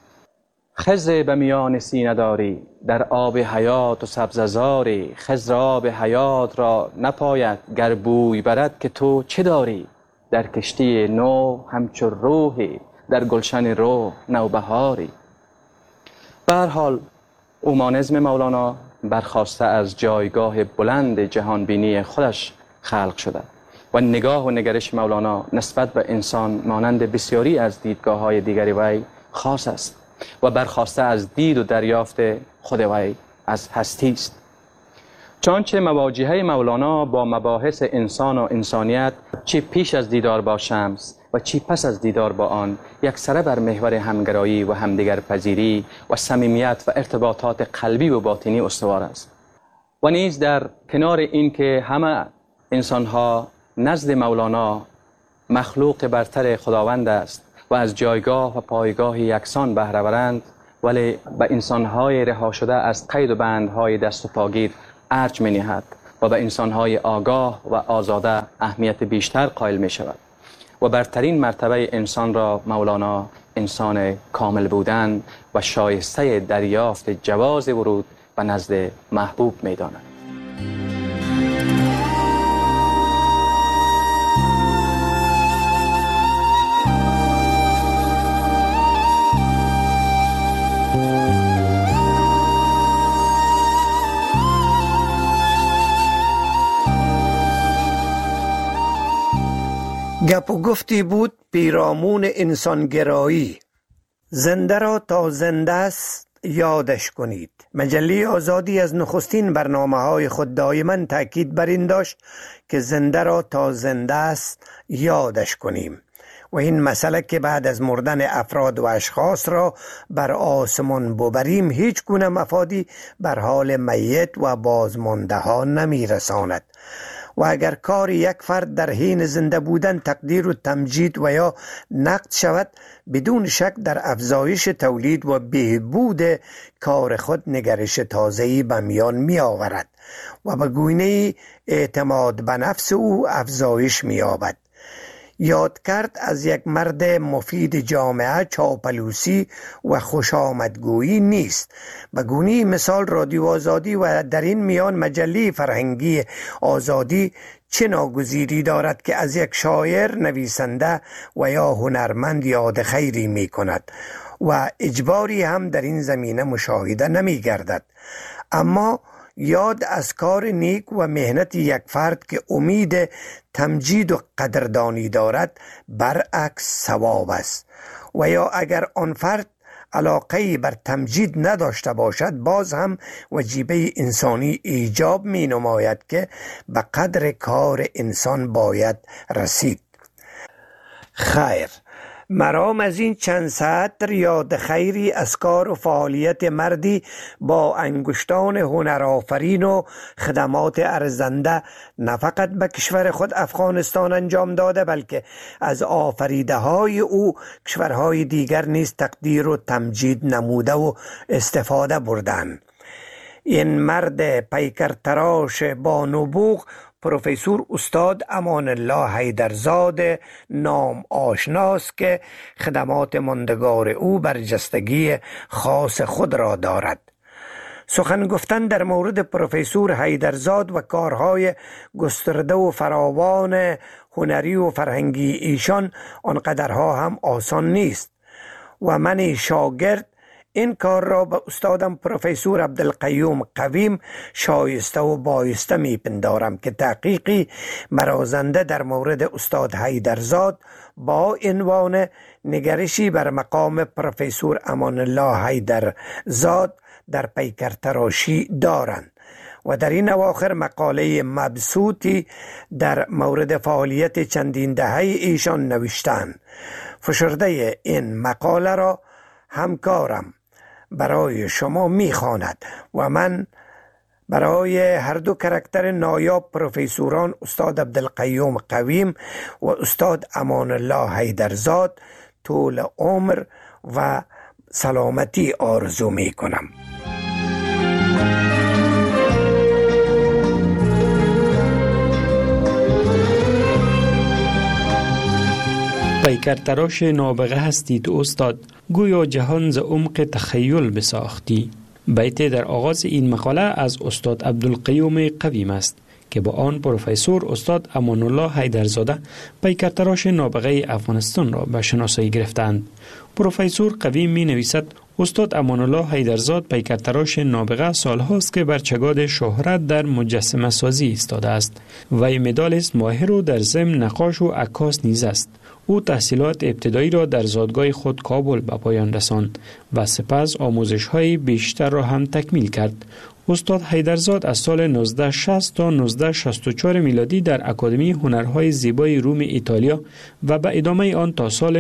خضر به میان سینه داری، در آب حیات و سبززاری. خضر آب حیات را نپاید گر بوی برد که تو چه داری. در کشتی نو همچو روحی، در گلشن روح نوبهاری. به هر حال اومانیسم مولانا برخواسته از جایگاه بلند جهانبینی خودش خلق شده و نگاه و نگرش مولانا نسبت به انسان مانند بسیاری از دیدگاه های دیگری وی خاص است و برخواسته از دید و دریافت خود وی از هستی است. چنانچه مواجهه مولانا با مباحث انسان و انسانیت چی پیش از دیدار با شمس و چی پس از دیدار با آن یکسره بر محور همگرایی و همدیگر پذیری و صمیمیت و ارتباطات قلبی و باطنی استوار است. و نیز در کنار این که همه انسانها نزد مولانا مخلوق برتر خداوند است و از جایگاه و پایگاه یکسان بهره برند، ولی به انسانهای رها شده از قید و بندهای دست و پاگیر ارج می نهد و به انسانهای آگاه و آزاده اهمیت بیشتر قائل می شود و برترین مرتبه انسان را مولانا انسان کامل بودن و شایسته دریافت جواز ورود به نزد محبوب می داند. گپ و گفتی بود پیرامون انسانگرایی. زنده را تا زنده است یادش کنید. مجله آزادی از نخستین برنامه‌های خود دائما تاکید بر این داشت که زنده را تا زنده است یادش کنیم و این مسئله که بعد از مردن افراد و اشخاص را بر آسمان ببریم هیچ گونه مفادی بر حال میت و بازمانده ها نمی رساند. و اگر کار یک فرد در حین زنده بودن تقدیر و تمجید و یا نقد شود، بدون شک در افزایش تولید و بهبود کار خود نگرش تازه‌ای به میان می آورد و به گونه اعتماد به نفس او افزایش می یابد. یاد کرد از یک مرد مفید جامعه چاپلوسی و خوش آمدگویی نیست. به گونه مثال رادیو آزادی و در این میان مجله فرهنگی آزادی چه ناگزیری دارد که از یک شاعر، نویسنده و یا هنرمند یاد خیری می کند و اجباری هم در این زمینه مشاهده نمی گردد. اما یاد از کار نیک و مهنت یک فرد که امید تمجید و قدردانی دارد برعکس ثواب است و یا اگر آن فرد علاقه‌ای بر تمجید نداشته باشد باز هم وجیبه انسانی ایجاب می نماید که به قدر کار انسان باید رسید. خیر، مرام از این چند سطر یاد خیری از کار و فعالیت مردی با انگشتان هنرآفرین و خدمات ارزنده نه فقط به کشور خود افغانستان انجام داده، بلکه از آفریده های او کشورهای دیگر نیز تقدیر و تمجید نموده و استفاده بردند. این مرد پیکرتراش با نبوغ پروفسور استاد امان الله حیدرزاد نام آشناست که خدمات ماندگار او برجستگی خاص خود را دارد. سخن گفتن در مورد پروفسور حیدرزاد و کارهای گسترده و فراوان هنری و فرهنگی ایشان آنقدرها هم آسان نیست و من شاگرد این کار را به استادم پروفسور عبدالقیوم قویم شایسته و بایسته میپندارم که تحقیقی برازنده در مورد استاد حیدرزاد با عنوان نگرشی بر مقام پروفسور امان الله حیدرزاد در پیکرتراشی دارند و در این اواخر مقاله مبسوطی در مورد فعالیت چندین دهه ایشان نوشتند. فشرده این مقاله را همکارم برای شما میخواند و من برای هر دو کرکتر نایاب پروفسوران استاد عبدالقیوم قویم و استاد امان الله حیدرزاد طول عمر و سلامتی آرزو میکنم. پیکرتراش نابغه هستید استاد، گویا جهان ز عمق تخیل بساختی. بیت در آغاز این مقاله از استاد عبدالقیوم قویم است که با آن پروفسور استاد امان الله حیدرزاده پیکرتراش نابغه افغانستان را به شناسایی گرفتند. پروفسور قویم می نویسد استاد امان الله حیدرزاد پیکرتراش نابغه سالهاست که بر چگاد شهرت در مجسمه سازی ایستاده است. وی مدال است ماهر و در ضمن نقاش و عکاس نیز است. او تحصیلات ابتدایی را در زادگاه خود کابل به پایان رساند و سپس آموزش‌های بیشتر را هم تکمیل کرد. استاد حیدرزاد از سال 1960 تا 1964 میلادی در اکادمی هنرهای زیبای روم ایتالیا و به ادامه آن تا سال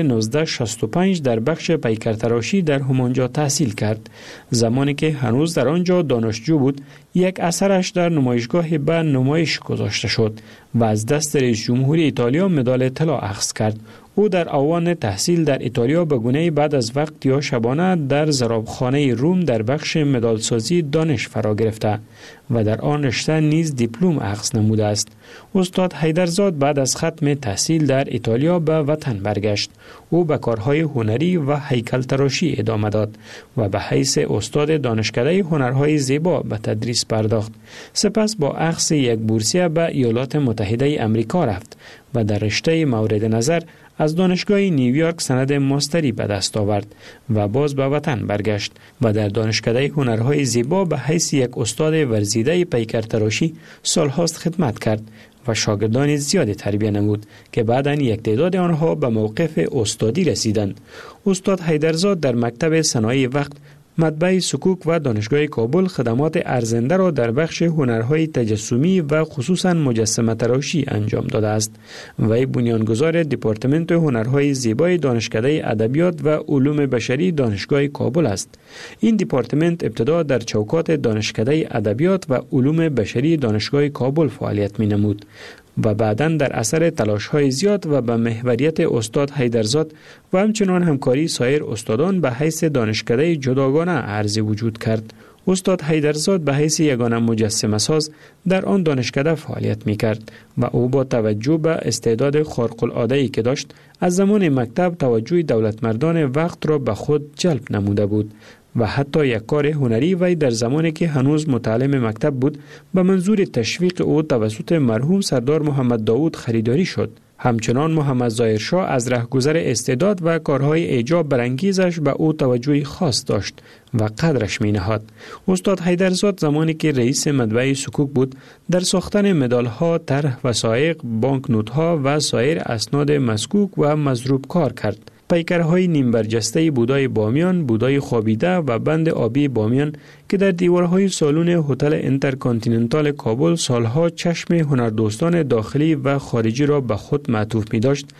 1965 در بخش پیکرتراشی در همانجا تحصیل کرد. زمانی که هنوز در آنجا دانشجو بود، یک اثرش در نمایشگاه به نمایش گذاشته شد و از دست رئیس جمهوری ایتالیا مدال طلا اخذ کرد. او در آوان تحصیل در ایتالیا به گونه‌ای بعد از وقت یا شبانه در ضرابخانه روم در بخش مدالسازی دانش فرا گرفته و در آن رشته نیز دیپلم اخذ نموده است. استاد حیدرزاد بعد از ختم تحصیل در ایتالیا به وطن برگشت. او به کارهای هنری و هیکل تراشی ادامه داد و به حیث استاد دانشکده هنرهای زیبا به تدریس پرداخت. سپس با اخذ یک بورسیه به ایالات متحده امریکا رفت و در رشته مورد نظر از دانشگاه نیویورک سند ماستری به دست آورد و باز به وطن برگشت و در دانشکده هنرهای زیبا به حیث یک استاد ورزیده پیکرتراشی سالهاست خدمت کرد و شاگردان زیادی تربیت نمود که بعداً یک تعداد آنها به موقف استادی رسیدند. استاد حیدرزاد در مکتب صنایع وقت، مطبع سکوک و دانشگاه کابل خدمات ارزنده را در بخش هنرهای تجسمی و خصوصاً مجسمه تراشی انجام داده است. وی بنیانگذار دپارتمنت هنرهای زیبای دانشکده ادبیات و علوم بشری دانشگاه کابل است. این دپارتمنت ابتدا در چوکات دانشکده ادبیات و علوم بشری دانشگاه کابل فعالیت می‌نمود و بعداً در اثر تلاش‌های زیاد و به محوریت استاد حیدرزاد و همچنان همکاری سایر استادان به حیث دانشکده جداگانه عرضی وجود کرد. استاد حیدرزاد به حیث یگانه مجسمه ساز در آن دانشکده فعالیت می‌کرد و او با توجه به استعداد خارق العاده‌ای که داشت از زمان مکتب توجه دولتمردان وقت را به خود جلب نموده بود و حتی یک کار هنری وی در زمانی که هنوز متعلم مکتب بود به منظور تشویق او توسط مرحوم سردار محمد داود خریداری شد. همچنان محمد ظاهرشاه از رهگذر استعداد و کارهای اعجاب برانگیزش به او توجه خاص داشت و قدرش می نهاد. استاد حیدرزاد زمانی که رئیس مطبع سکوک بود در ساختن مدالها، طرح وثایق، بانک نوت‌ها و سایر اسناد مسکوک و مضروب کار کرد. پیکرهای نیم برجسته بودای بامیان، بودای خوابیده و بند آبی بامیان که در دیوارهای سالن هتل انترکانتیننتال کابل سالها چشم هنردوستان داخلی و خارجی را به خود معطوف می داشت،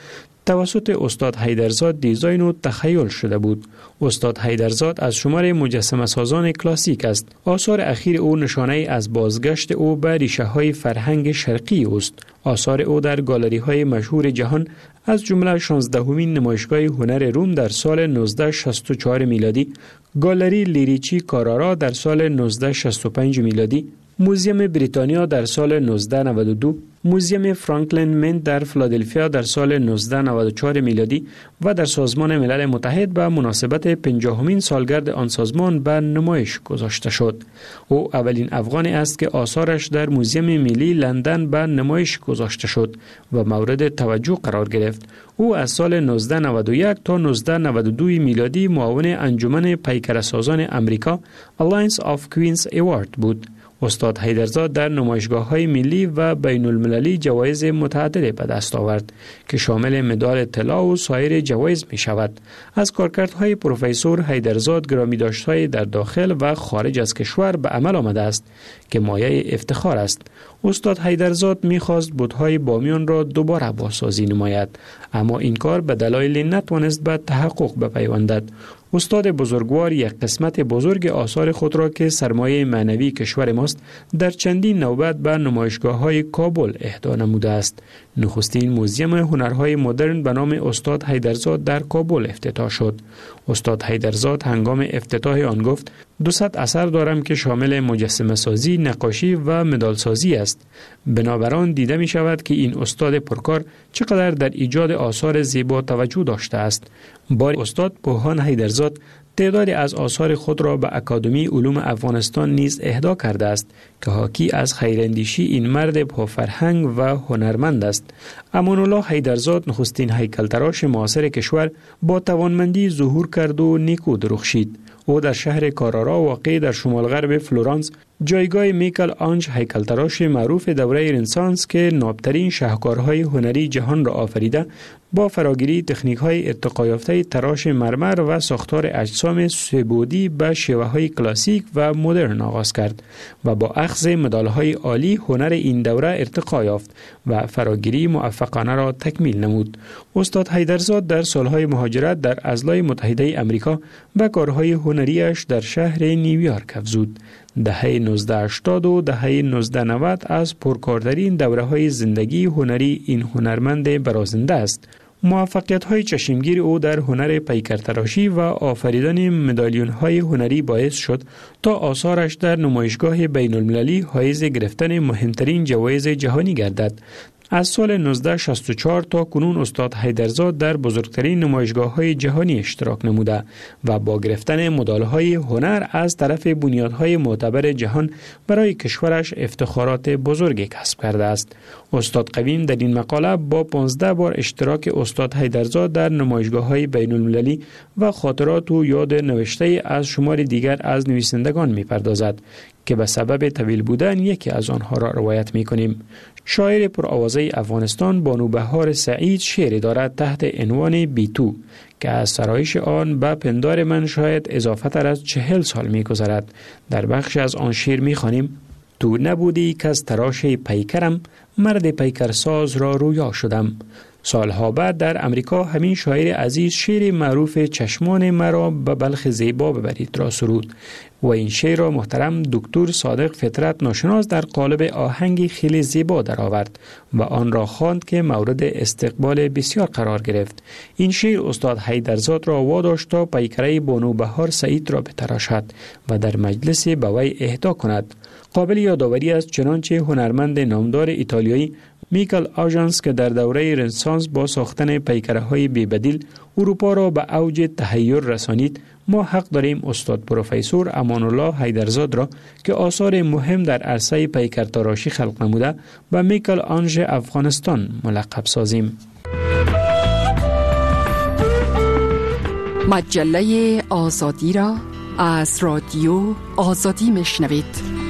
توسط استاد حیدرزاد دیزاین و تخیل شده بود. استاد حیدرزاد از شمار مجسمه سازان کلاسیک است. آثار اخیر او نشانه از بازگشت او به ریشه های فرهنگ شرقی است. آثار او در گالری های مشهور جهان از جمله 16مین نمایشگاه هنر روم در سال 1964 میلادی، گالری لیریچی کارارا در سال 1965 میلادی، موزیم بریتانیا در سال 1992، موزیم فرانکلین منت در فیلادلفیا در سال 1994 میلادی و در سازمان ملل متحد به مناسبت 50مین سالگرد آن سازمان به نمایش گذاشته شد. او اولین افغانی است که آثارش در موزیم ملی لندن به نمایش گذاشته شد و مورد توجه قرار گرفت. او از سال 1991 تا 1992 میلادی معاون انجمن پیکرسازان امریکا Alliance of Queens Award بود. استاد حیدرزاد در نمایشگاه‌های ملی و بین المللی جوایز متعدد به دست آورد که شامل مدال طلا و سایر جوایز می شود. از کارکردهای پروفسور حیدرزاد گرامی‌داشت‌های در داخل و خارج از کشور به عمل آمده است که مایه افتخار است. استاد حیدرزاد می‌خواست بت‌های بامیان را دوباره بازسازی نماید، اما این کار به دلایل نتوانست به تحقق بپیوندد. استاد بزرگوار یک قسمت بزرگ آثار خود را که سرمایه معنوی کشور ماست در چندین نوبت به نمایشگاه‌های کابل اهدا نموده است. نخستین موزیم هنرهای مدرن به نام استاد حیدرزاد در کابل افتتاح شد. استاد حیدرزاد هنگام افتتاح آن گفت 200 اثر دارم که شامل مجسمه سازی، نقاشی و مدال سازی است. بنابراین دیده می شود که این استاد پرکار چقدر در ایجاد آثار زیبا توجه داشته است. بار استاد بوهان حیدرزاد تعدادی از آثار خود را به اکادمی علوم افغانستان نیز اهدا کرده است که حاکی از خیراندیشی این مرد پرفرهنگ و هنرمند است. امان الله حیدرزاد نخستین هیکلتراش معاصر کشور با توانمندی ظهور کرد و نیکو درخشید. او در شهر کارارا واقع در شمال غرب فلورانس جایگاه میکل آنج هیکلتراش معروف دوره رنسانس که نابترین شاهکارهای هنری جهان را آفریده با فراگیری تکنیک‌های ارتقا یافته تراش مرمر و ساختار اجسام سه‌بعدی به شیوه‌های کلاسیک و مدرن آغاز کرد و با اخذ مدال‌های عالی هنر این دوره ارتقا یافت و فراگیری موفقانه را تکمیل نمود. استاد حیدرزاد در سالهای مهاجرت در اضلاع متحده امریکا به کارهای هنریش در شهر نیویورک افزود. دهه 1980 و دهه 1990 از پرکارترین دوره‌های زندگی هنری این هنرمند برازنده است. موفقیت‌های چشمگیر او در هنر پیکرتراشی و آفریدن مدالیون‌های هنری باعث شد تا آثارش در نمایشگاه بین‌المللی حائز گرفتن مهمترین جوایز جهانی گردد. از سال 1964 تا کنون استاد حیدرزاد در بزرگترین نمایشگاه‌های جهانی اشتراک نموده و با گرفتن مدال‌های هنر از طرف بنیادهای معتبر جهان برای کشورش افتخارات بزرگی کسب کرده است. استاد قویم در این مقاله با 15 بار اشتراک استاد حیدرزاد در نمایشگاه‌های بین‌المللی و خاطرات و یاد نوشته از شمار دیگر از نویسندگان می‌پردازد که به سبب طویل بودن یکی از آنها را روایت می‌کنیم. شاعر پرآوازه افغانستان بانو بهار سعید شعری دارد تحت عنوان بیتو که از سرایش آن به پندار من شاید اضافه تر از 40 سال می‌گذرد. در بخش از آن شعر می‌خوانیم: تو نبودی که از تراش پیکرم، مرد پیکرساز را رویا شدم. سالها بعد در امریکا همین شاعر عزیز شعر معروف چشمان مرا به بلخ زیبا ببرید را سرود و این شعر را محترم دکتر صادق فطرت ناشناس در قالب آهنگی خیلی زیبا درآورد و آن را خواند که مورد استقبال بسیار قرار گرفت. این شعر استاد حیدرزاد را واداشت تا پیکره بانو بهار سعید را بتراشد و در مجلس به وی اهدا کند. قابل یادآوری است چنانچه هنرمند نامدار ایتالیایی میکل آژانس که در دوره رنسانس با ساختن پیکره‌های بی‌بدیل اروپا را به اوج تحیر رسانید، ما حق داریم استاد پروفسور امان الله حیدرزاد را که آثار مهم در عرصه پیکرتراشی خلق نموده به میکل آنژ افغانستان ملقب سازیم. مجله آزادی را از رادیو آزادی میشنوید.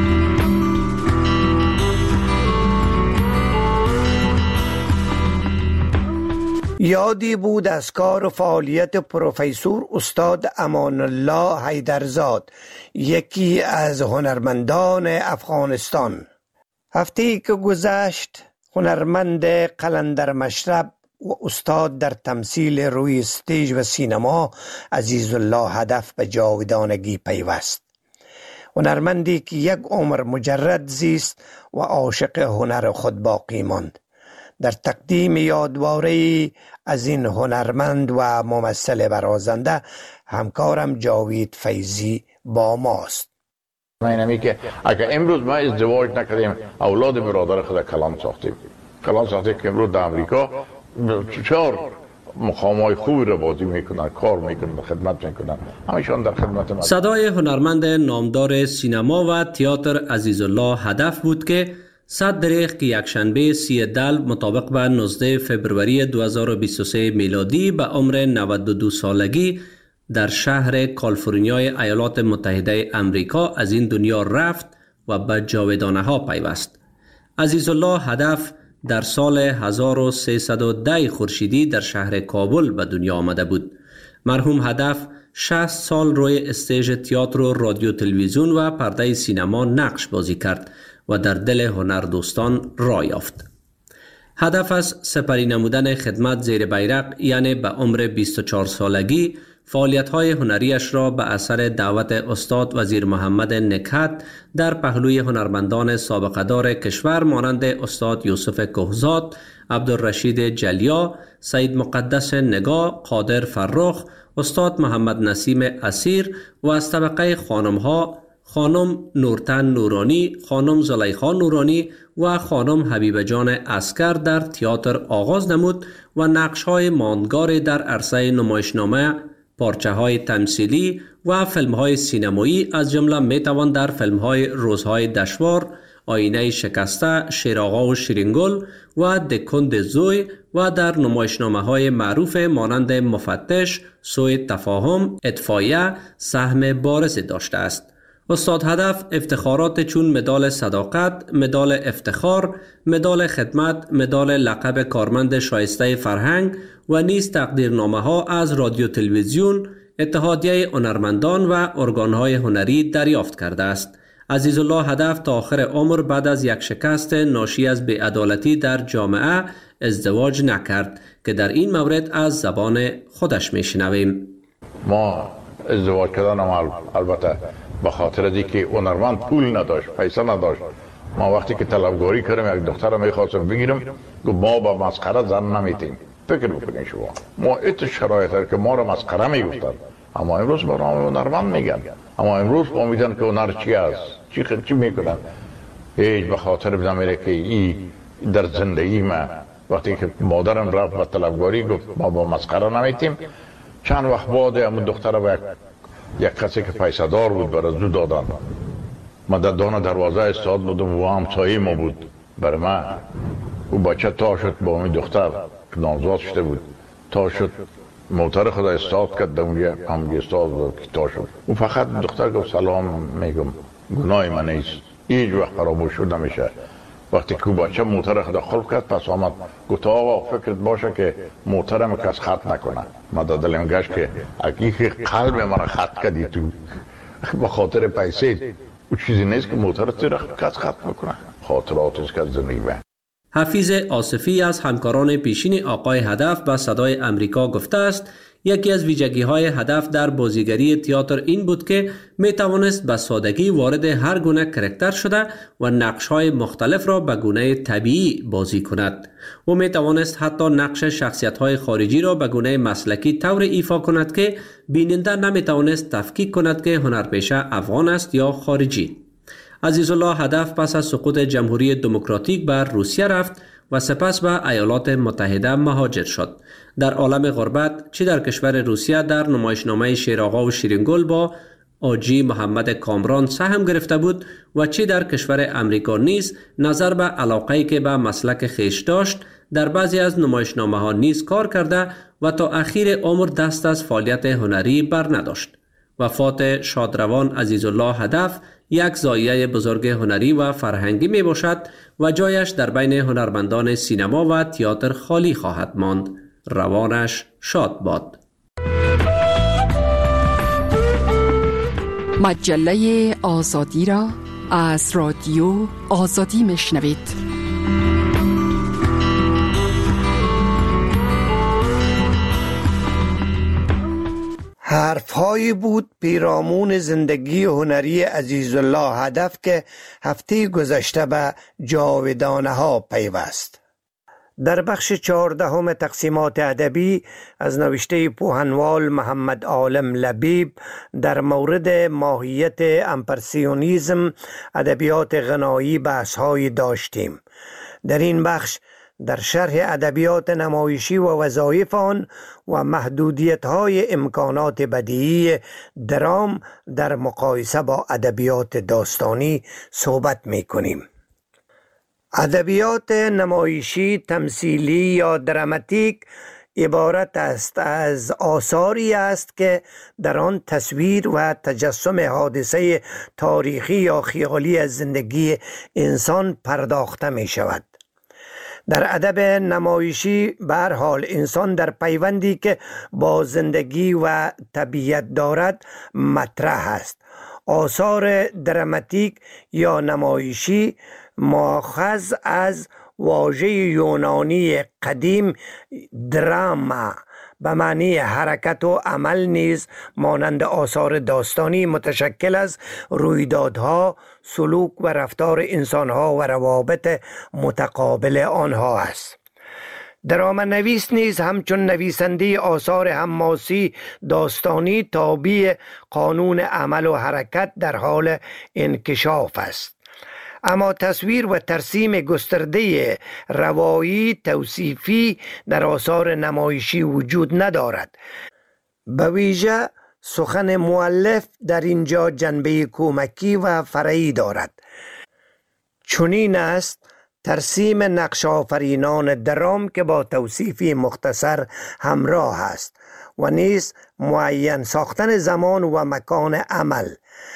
یادی بود از کار و فعالیت پروفسور استاد امان الله حیدرزاد، یکی از هنرمندان افغانستان. هفته‌ای که گذشت هنرمند قلندر مشرب و استاد در تمثیل روی استیج و سینما عزیزالله هدف به جاودانگی پیوست. هنرمندی که یک عمر مجرد زیست و عاشق هنر خود باقی ماند. در تقدیم یادواره‌ای از این هنرمند و ممثل برازنده همکارم جاوید فیضی با ماست. اینمی که اگر امروز ما ازدواج نکردیم اولاد برادر خود کلان ساختیم که امروز در امریکا 4 مقام‌های خوبی را بازی میکنن، کار میکنن، خدمت میکنن، همشان در خدمت ما. صدای هنرمند نامدار سینما و تئاتر عزیزالله هدف بود که 100 دریغ که یکشنبه 30 دلو مطابق به 19 فبروری 2023 میلادی به عمر 92 سالگی در شهر کالیفرنیای ایالات متحده امریکا از این دنیا رفت و به جاودانه ها پیوست. عزیزالله هدف در سال 1310 خورشیدی در شهر کابل به دنیا آمده بود. مرحوم هدف 60 سال روی استیج تئاتر و رادیو تلویزیون و پرده سینما نقش بازی کرد و در دل هنردوستان راه یافت. هدف از سپری نمودن خدمت زیر بیرق یعنی به عمر 24 سالگی فعالیت‌های هنریش را به اثر دعوت استاد وزیر محمد نکهت در پهلوی هنرمندان سابقه دار کشور مانند استاد یوسف کهزاد، عبدالرشید جلیا، سید مقدس نگاه، قادر فرخ، استاد محمد نسیم اسیر و از طبقه خانم‌ها خانم نورتن نورانی، خانم زلیخا نورانی و خانم حبیبه جان عسکر در تئاتر آغاز نمود و نقش‌های ماندگار در عرصه نمایشنامه، پارچه‌های تمثیلی و فیلم‌های سینمایی از جمله می‌توان در فیلم‌های روزهای دشوار، آینه شکسته، شیرآقا و شیرینگل و دکند زوی و در نمایشنامه‌های معروف مانند مفتش، سوی تفاهم، اطفایه سهم بارزی داشته است. استاد هدف افتخارات چون مدال صداقت، مدال افتخار، مدال خدمت، مدال لقب کارمند شایسته فرهنگ و نیز تقدیرنامه‌ها از رادیو تلویزیون، اتحادیه هنرمندان و ارگان‌های هنری دریافت کرده است. عزیزالله هدف تا آخر عمر بعد از یک شکست ناشی از بی‌عدالتی در جامعه ازدواج نکرد که در این مورد از زبان خودش میشنویم. ما ازدواج کردن البته به خاطر از اینکه هنرمند پول نداشت، پیسه نداشت. ما وقتی که طلبکاری کردم یک دختر میخواستم بگیرم، گفت ما با مسخره زن نمیتیم. فکر بکنید شما، ما ایت شرایط هست که ما را مسخره میگفتن، اما امروز به نام هنرمند میگن. اما امروز فهمیدن که هنر چی است، چی میکنن. هیچ به خاطر نمیره که این در زندگی ما وقتی که مادرم رفت به طلبکاری گفت ما با مسخره نمیتیم. چند وقت بعد همون دختر با یک کسی که پیسه دار بود برای زو دادن. ما در دان دروازه استاد بودم و همسایه ما بود. برای من او بچه تا شد با اون دختر که نامزاد شده بود، تا شد موتر خدا استاد کرد، اونجا هم استاد بود که تا شد. او فقط دختر گفت سلام میگم، گناه من نیست، هیچ وقت فراموش شد نمیشه. وقتی که بچه موتر خدا خلق کرد پس آمد گفت آقا فکرت باشه که موترم کس خط نکنه. ما در دلم گشت که اگه قلب من خط کردی تو به خاطر پیسه، او چیزی نیست که موتر تو کس خط نکنه. خاطرات است که زندگی به. حفیظ آصفی از همکاران پیشین آقای هدف به صدای امریکا گفته است یکی از ویژگی‌های هدف در بازیگری تئاتر این بود که می توانست به سادگی وارد هر گونه کاراکتر شده و نقش‌های مختلف را به گونه طبیعی بازی کند. او می توانست حتی نقش شخصیت‌های خارجی را به گونه مسلکی طور ایفا کند که بیننده نمی توانست تفکیک کند که هنرپیشه افغان است یا خارجی. عزیزالله هدف پس از سقوط جمهوری دموکراتیک بر روسیه رفت و سپس به ایالات متحده مهاجر شد. در عالم غربت چه در کشور روسیه در نمایشنامه شیرآقا و شیرینگل با آجی محمد کامران سهم گرفته بود و چه در کشور امریکا نیز نظر به علاقه‌ای که به مسلک خیش داشت در بعضی از نمایشنامه ها نیز کار کرده و تا اخیر عمر دست از فعالیت هنری بر نداشت. وفات شادروان عزیزالله هدف یک ضایعه بزرگ هنری و فرهنگی می باشد و جایش در بین هنرمندان سینما و تئاتر خالی خواهد ماند. روانش شاد باد. مجله آزادی را از رادیو آزادی میشنوید. حرفهایی بود پیرامون زندگی هنری عزیزالله هدف که هفته گذشته به جاودانه ها پیوست. در بخش 14 تقسیمات ادبی از نوشته پوهنوال محمد عالم لبیب در مورد ماهیت امپرسیونیزم ادبیات غنایی بحث‌هایی داشتیم. در این بخش در شرح ادبیات نمایشی و وظایف آن و محدودیت‌های امکانات بدیعی درام در مقایسه با ادبیات داستانی صحبت می‌کنیم. ادبیات نمایشی، تمثیلی یا دراماتیک عبارت است از آثاری است که در آن تصویر و تجسم حادثه تاریخی یا خیالی از زندگی انسان پرداخته می شود. در ادب نمایشی به هر حال انسان در پیوندی که با زندگی و طبیعت دارد مطرح است. آثار دراماتیک یا نمایشی ماخذ از واژه یونانی قدیم دراما به معنی حرکت و عمل نیز مانند آثار داستانی متشکل از رویدادها، سلوک و رفتار انسانها و روابط متقابل آنها است. دراما نویس نیز همچون نویسنده آثار حماسی داستانی تابع قانون عمل و حرکت در حال انکشاف است. اما تصویر و ترسیم گسترده روایی توصیفی در آثار نمایشی وجود ندارد. به ویژه سخن مؤلف در اینجا جنبه کمکی و فرعی دارد. چنین است ترسیم نقش آفرینان درام که با توصیفی مختصر همراه است و نیز معین ساختن زمان و مکان عمل.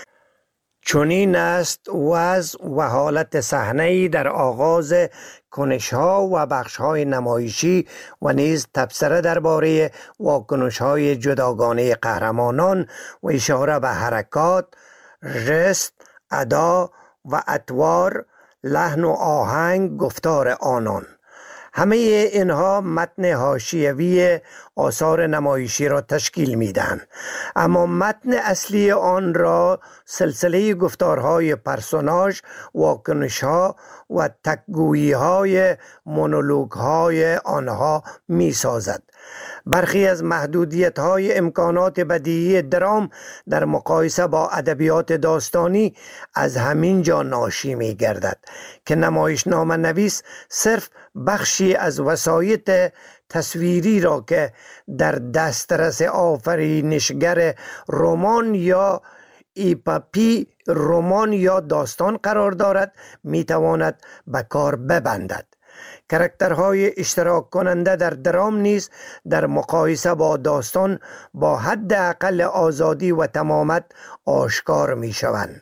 چنین است وضع و حالت صحنه‌ای در آغاز کنش‌ها و بخش‌های نمایشی و نیز تبصره درباره واکنش‌های جداگانه قهرمانان و اشاره به حرکات، ژست، ادا و اطوار، لحن و آهنگ گفتار آنان. همه اینها متن حاشیوی آثار نمایشی را تشکیل میدن، اما متن اصلی آن را سلسله گفتارهای پرسوناژ، واکنش‌ها و تکگویی‌های مونولوگ‌های آنها میسازد. برخی از محدودیت‌های امکانات بدیعی درام در مقایسه با ادبیات داستانی از همین جا ناشی می‌گردد که نمایشنامه نویس صرف بخشی از وسایط تصویری را که در دسترس آفرینشگر رمان یا ایپاپی، رمان یا داستان قرار دارد میتواند به کار ببندد. کرکترهای اشتراک کننده در درام نیز در مقایسه با داستان با حد اقل آزادی و تمامت آشکار می شوند.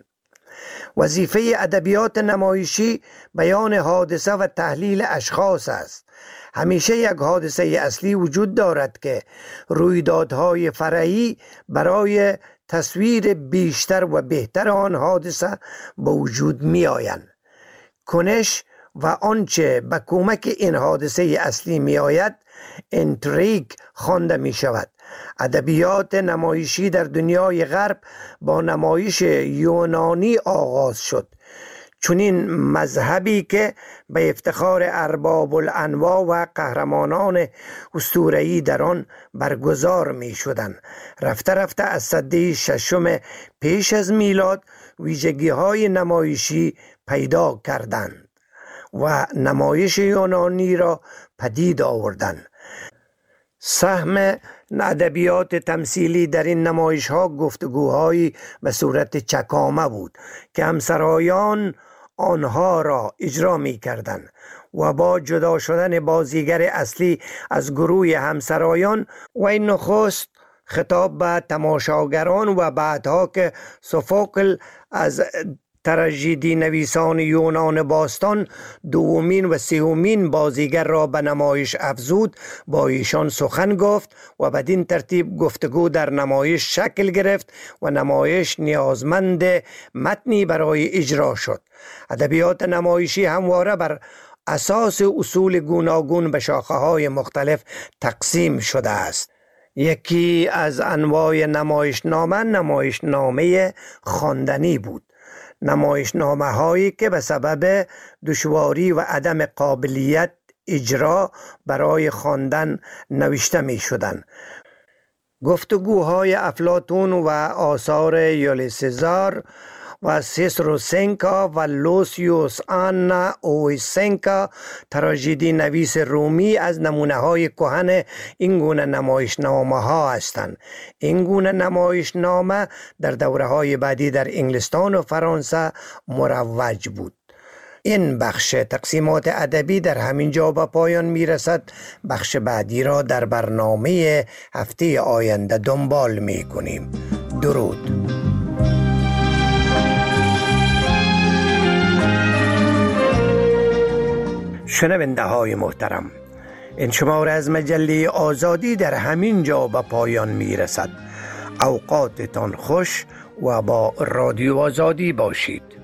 وظیفه ادبیات نمایشی بیان حادثه و تحلیل اشخاص است. همیشه یک حادثه اصلی وجود دارد که رویدادهای فرعی برای تصویر بیشتر و بهتر آن حادثه به وجود می آیند. کنش و آنچه به کمک این حادثه اصلی می آید انتریگ خوانده می شود. ادبیات نمایشی در دنیای غرب با نمایش یونانی آغاز شد، چنین مذهبی که به افتخار ارباب الانواع و قهرمانان اسطوره‌ای در آن برگزار می شدند. رفته رفته از سده ششم پیش از میلاد ویژگی های نمایشی پیدا کردند و نمایش یونانی را پدید آوردند. سهم ادبیات تمثیلی در این نمایش ها گفتگوهایی به صورت چکامه بود که همسرایان آنها را اجرا می کردند و با جدا شدن بازیگر اصلی از گروه همسرایان و این نخست خطاب به تماشاگران و بعدها که سوفوکل از تراژدی نویسان یونان باستان دومین و سومین بازیگر را به نمایش افزود، با ایشان سخن گفت و بدین ترتیب گفتگو در نمایش شکل گرفت و نمایش نیازمند متنی برای اجرا شد. ادبیات نمایشی همواره بر اساس اصول گوناگون به شاخه‌های مختلف تقسیم شده است. یکی از انواع نمایشنامه خواندنی بود. نمایشنامه هایی که به سبب دشواری و عدم قابلیت اجرا برای خواندن نوشته می شدند. گفتگوهای افلاطون و آثار یولیوس سزار و سیسرو سنکا و لوسیوس آنا اویسنکا تراژدی نویس رومی از نمونه های کهن این گونه نمایشنامه ها هستند. این گونه نمایشنامه در دوره های بعدی در انگلستان و فرانسه مروج بود. این بخش تقسیمات ادبی در همین جا به پایان می رسد. بخش بعدی را در برنامه هفته آینده دنبال می کنیم. درود. شنونده های محترم، این شماره از مجله آزادی در همین جا به پایان می رسد. اوقاتتان خوش و با رادیو آزادی باشید.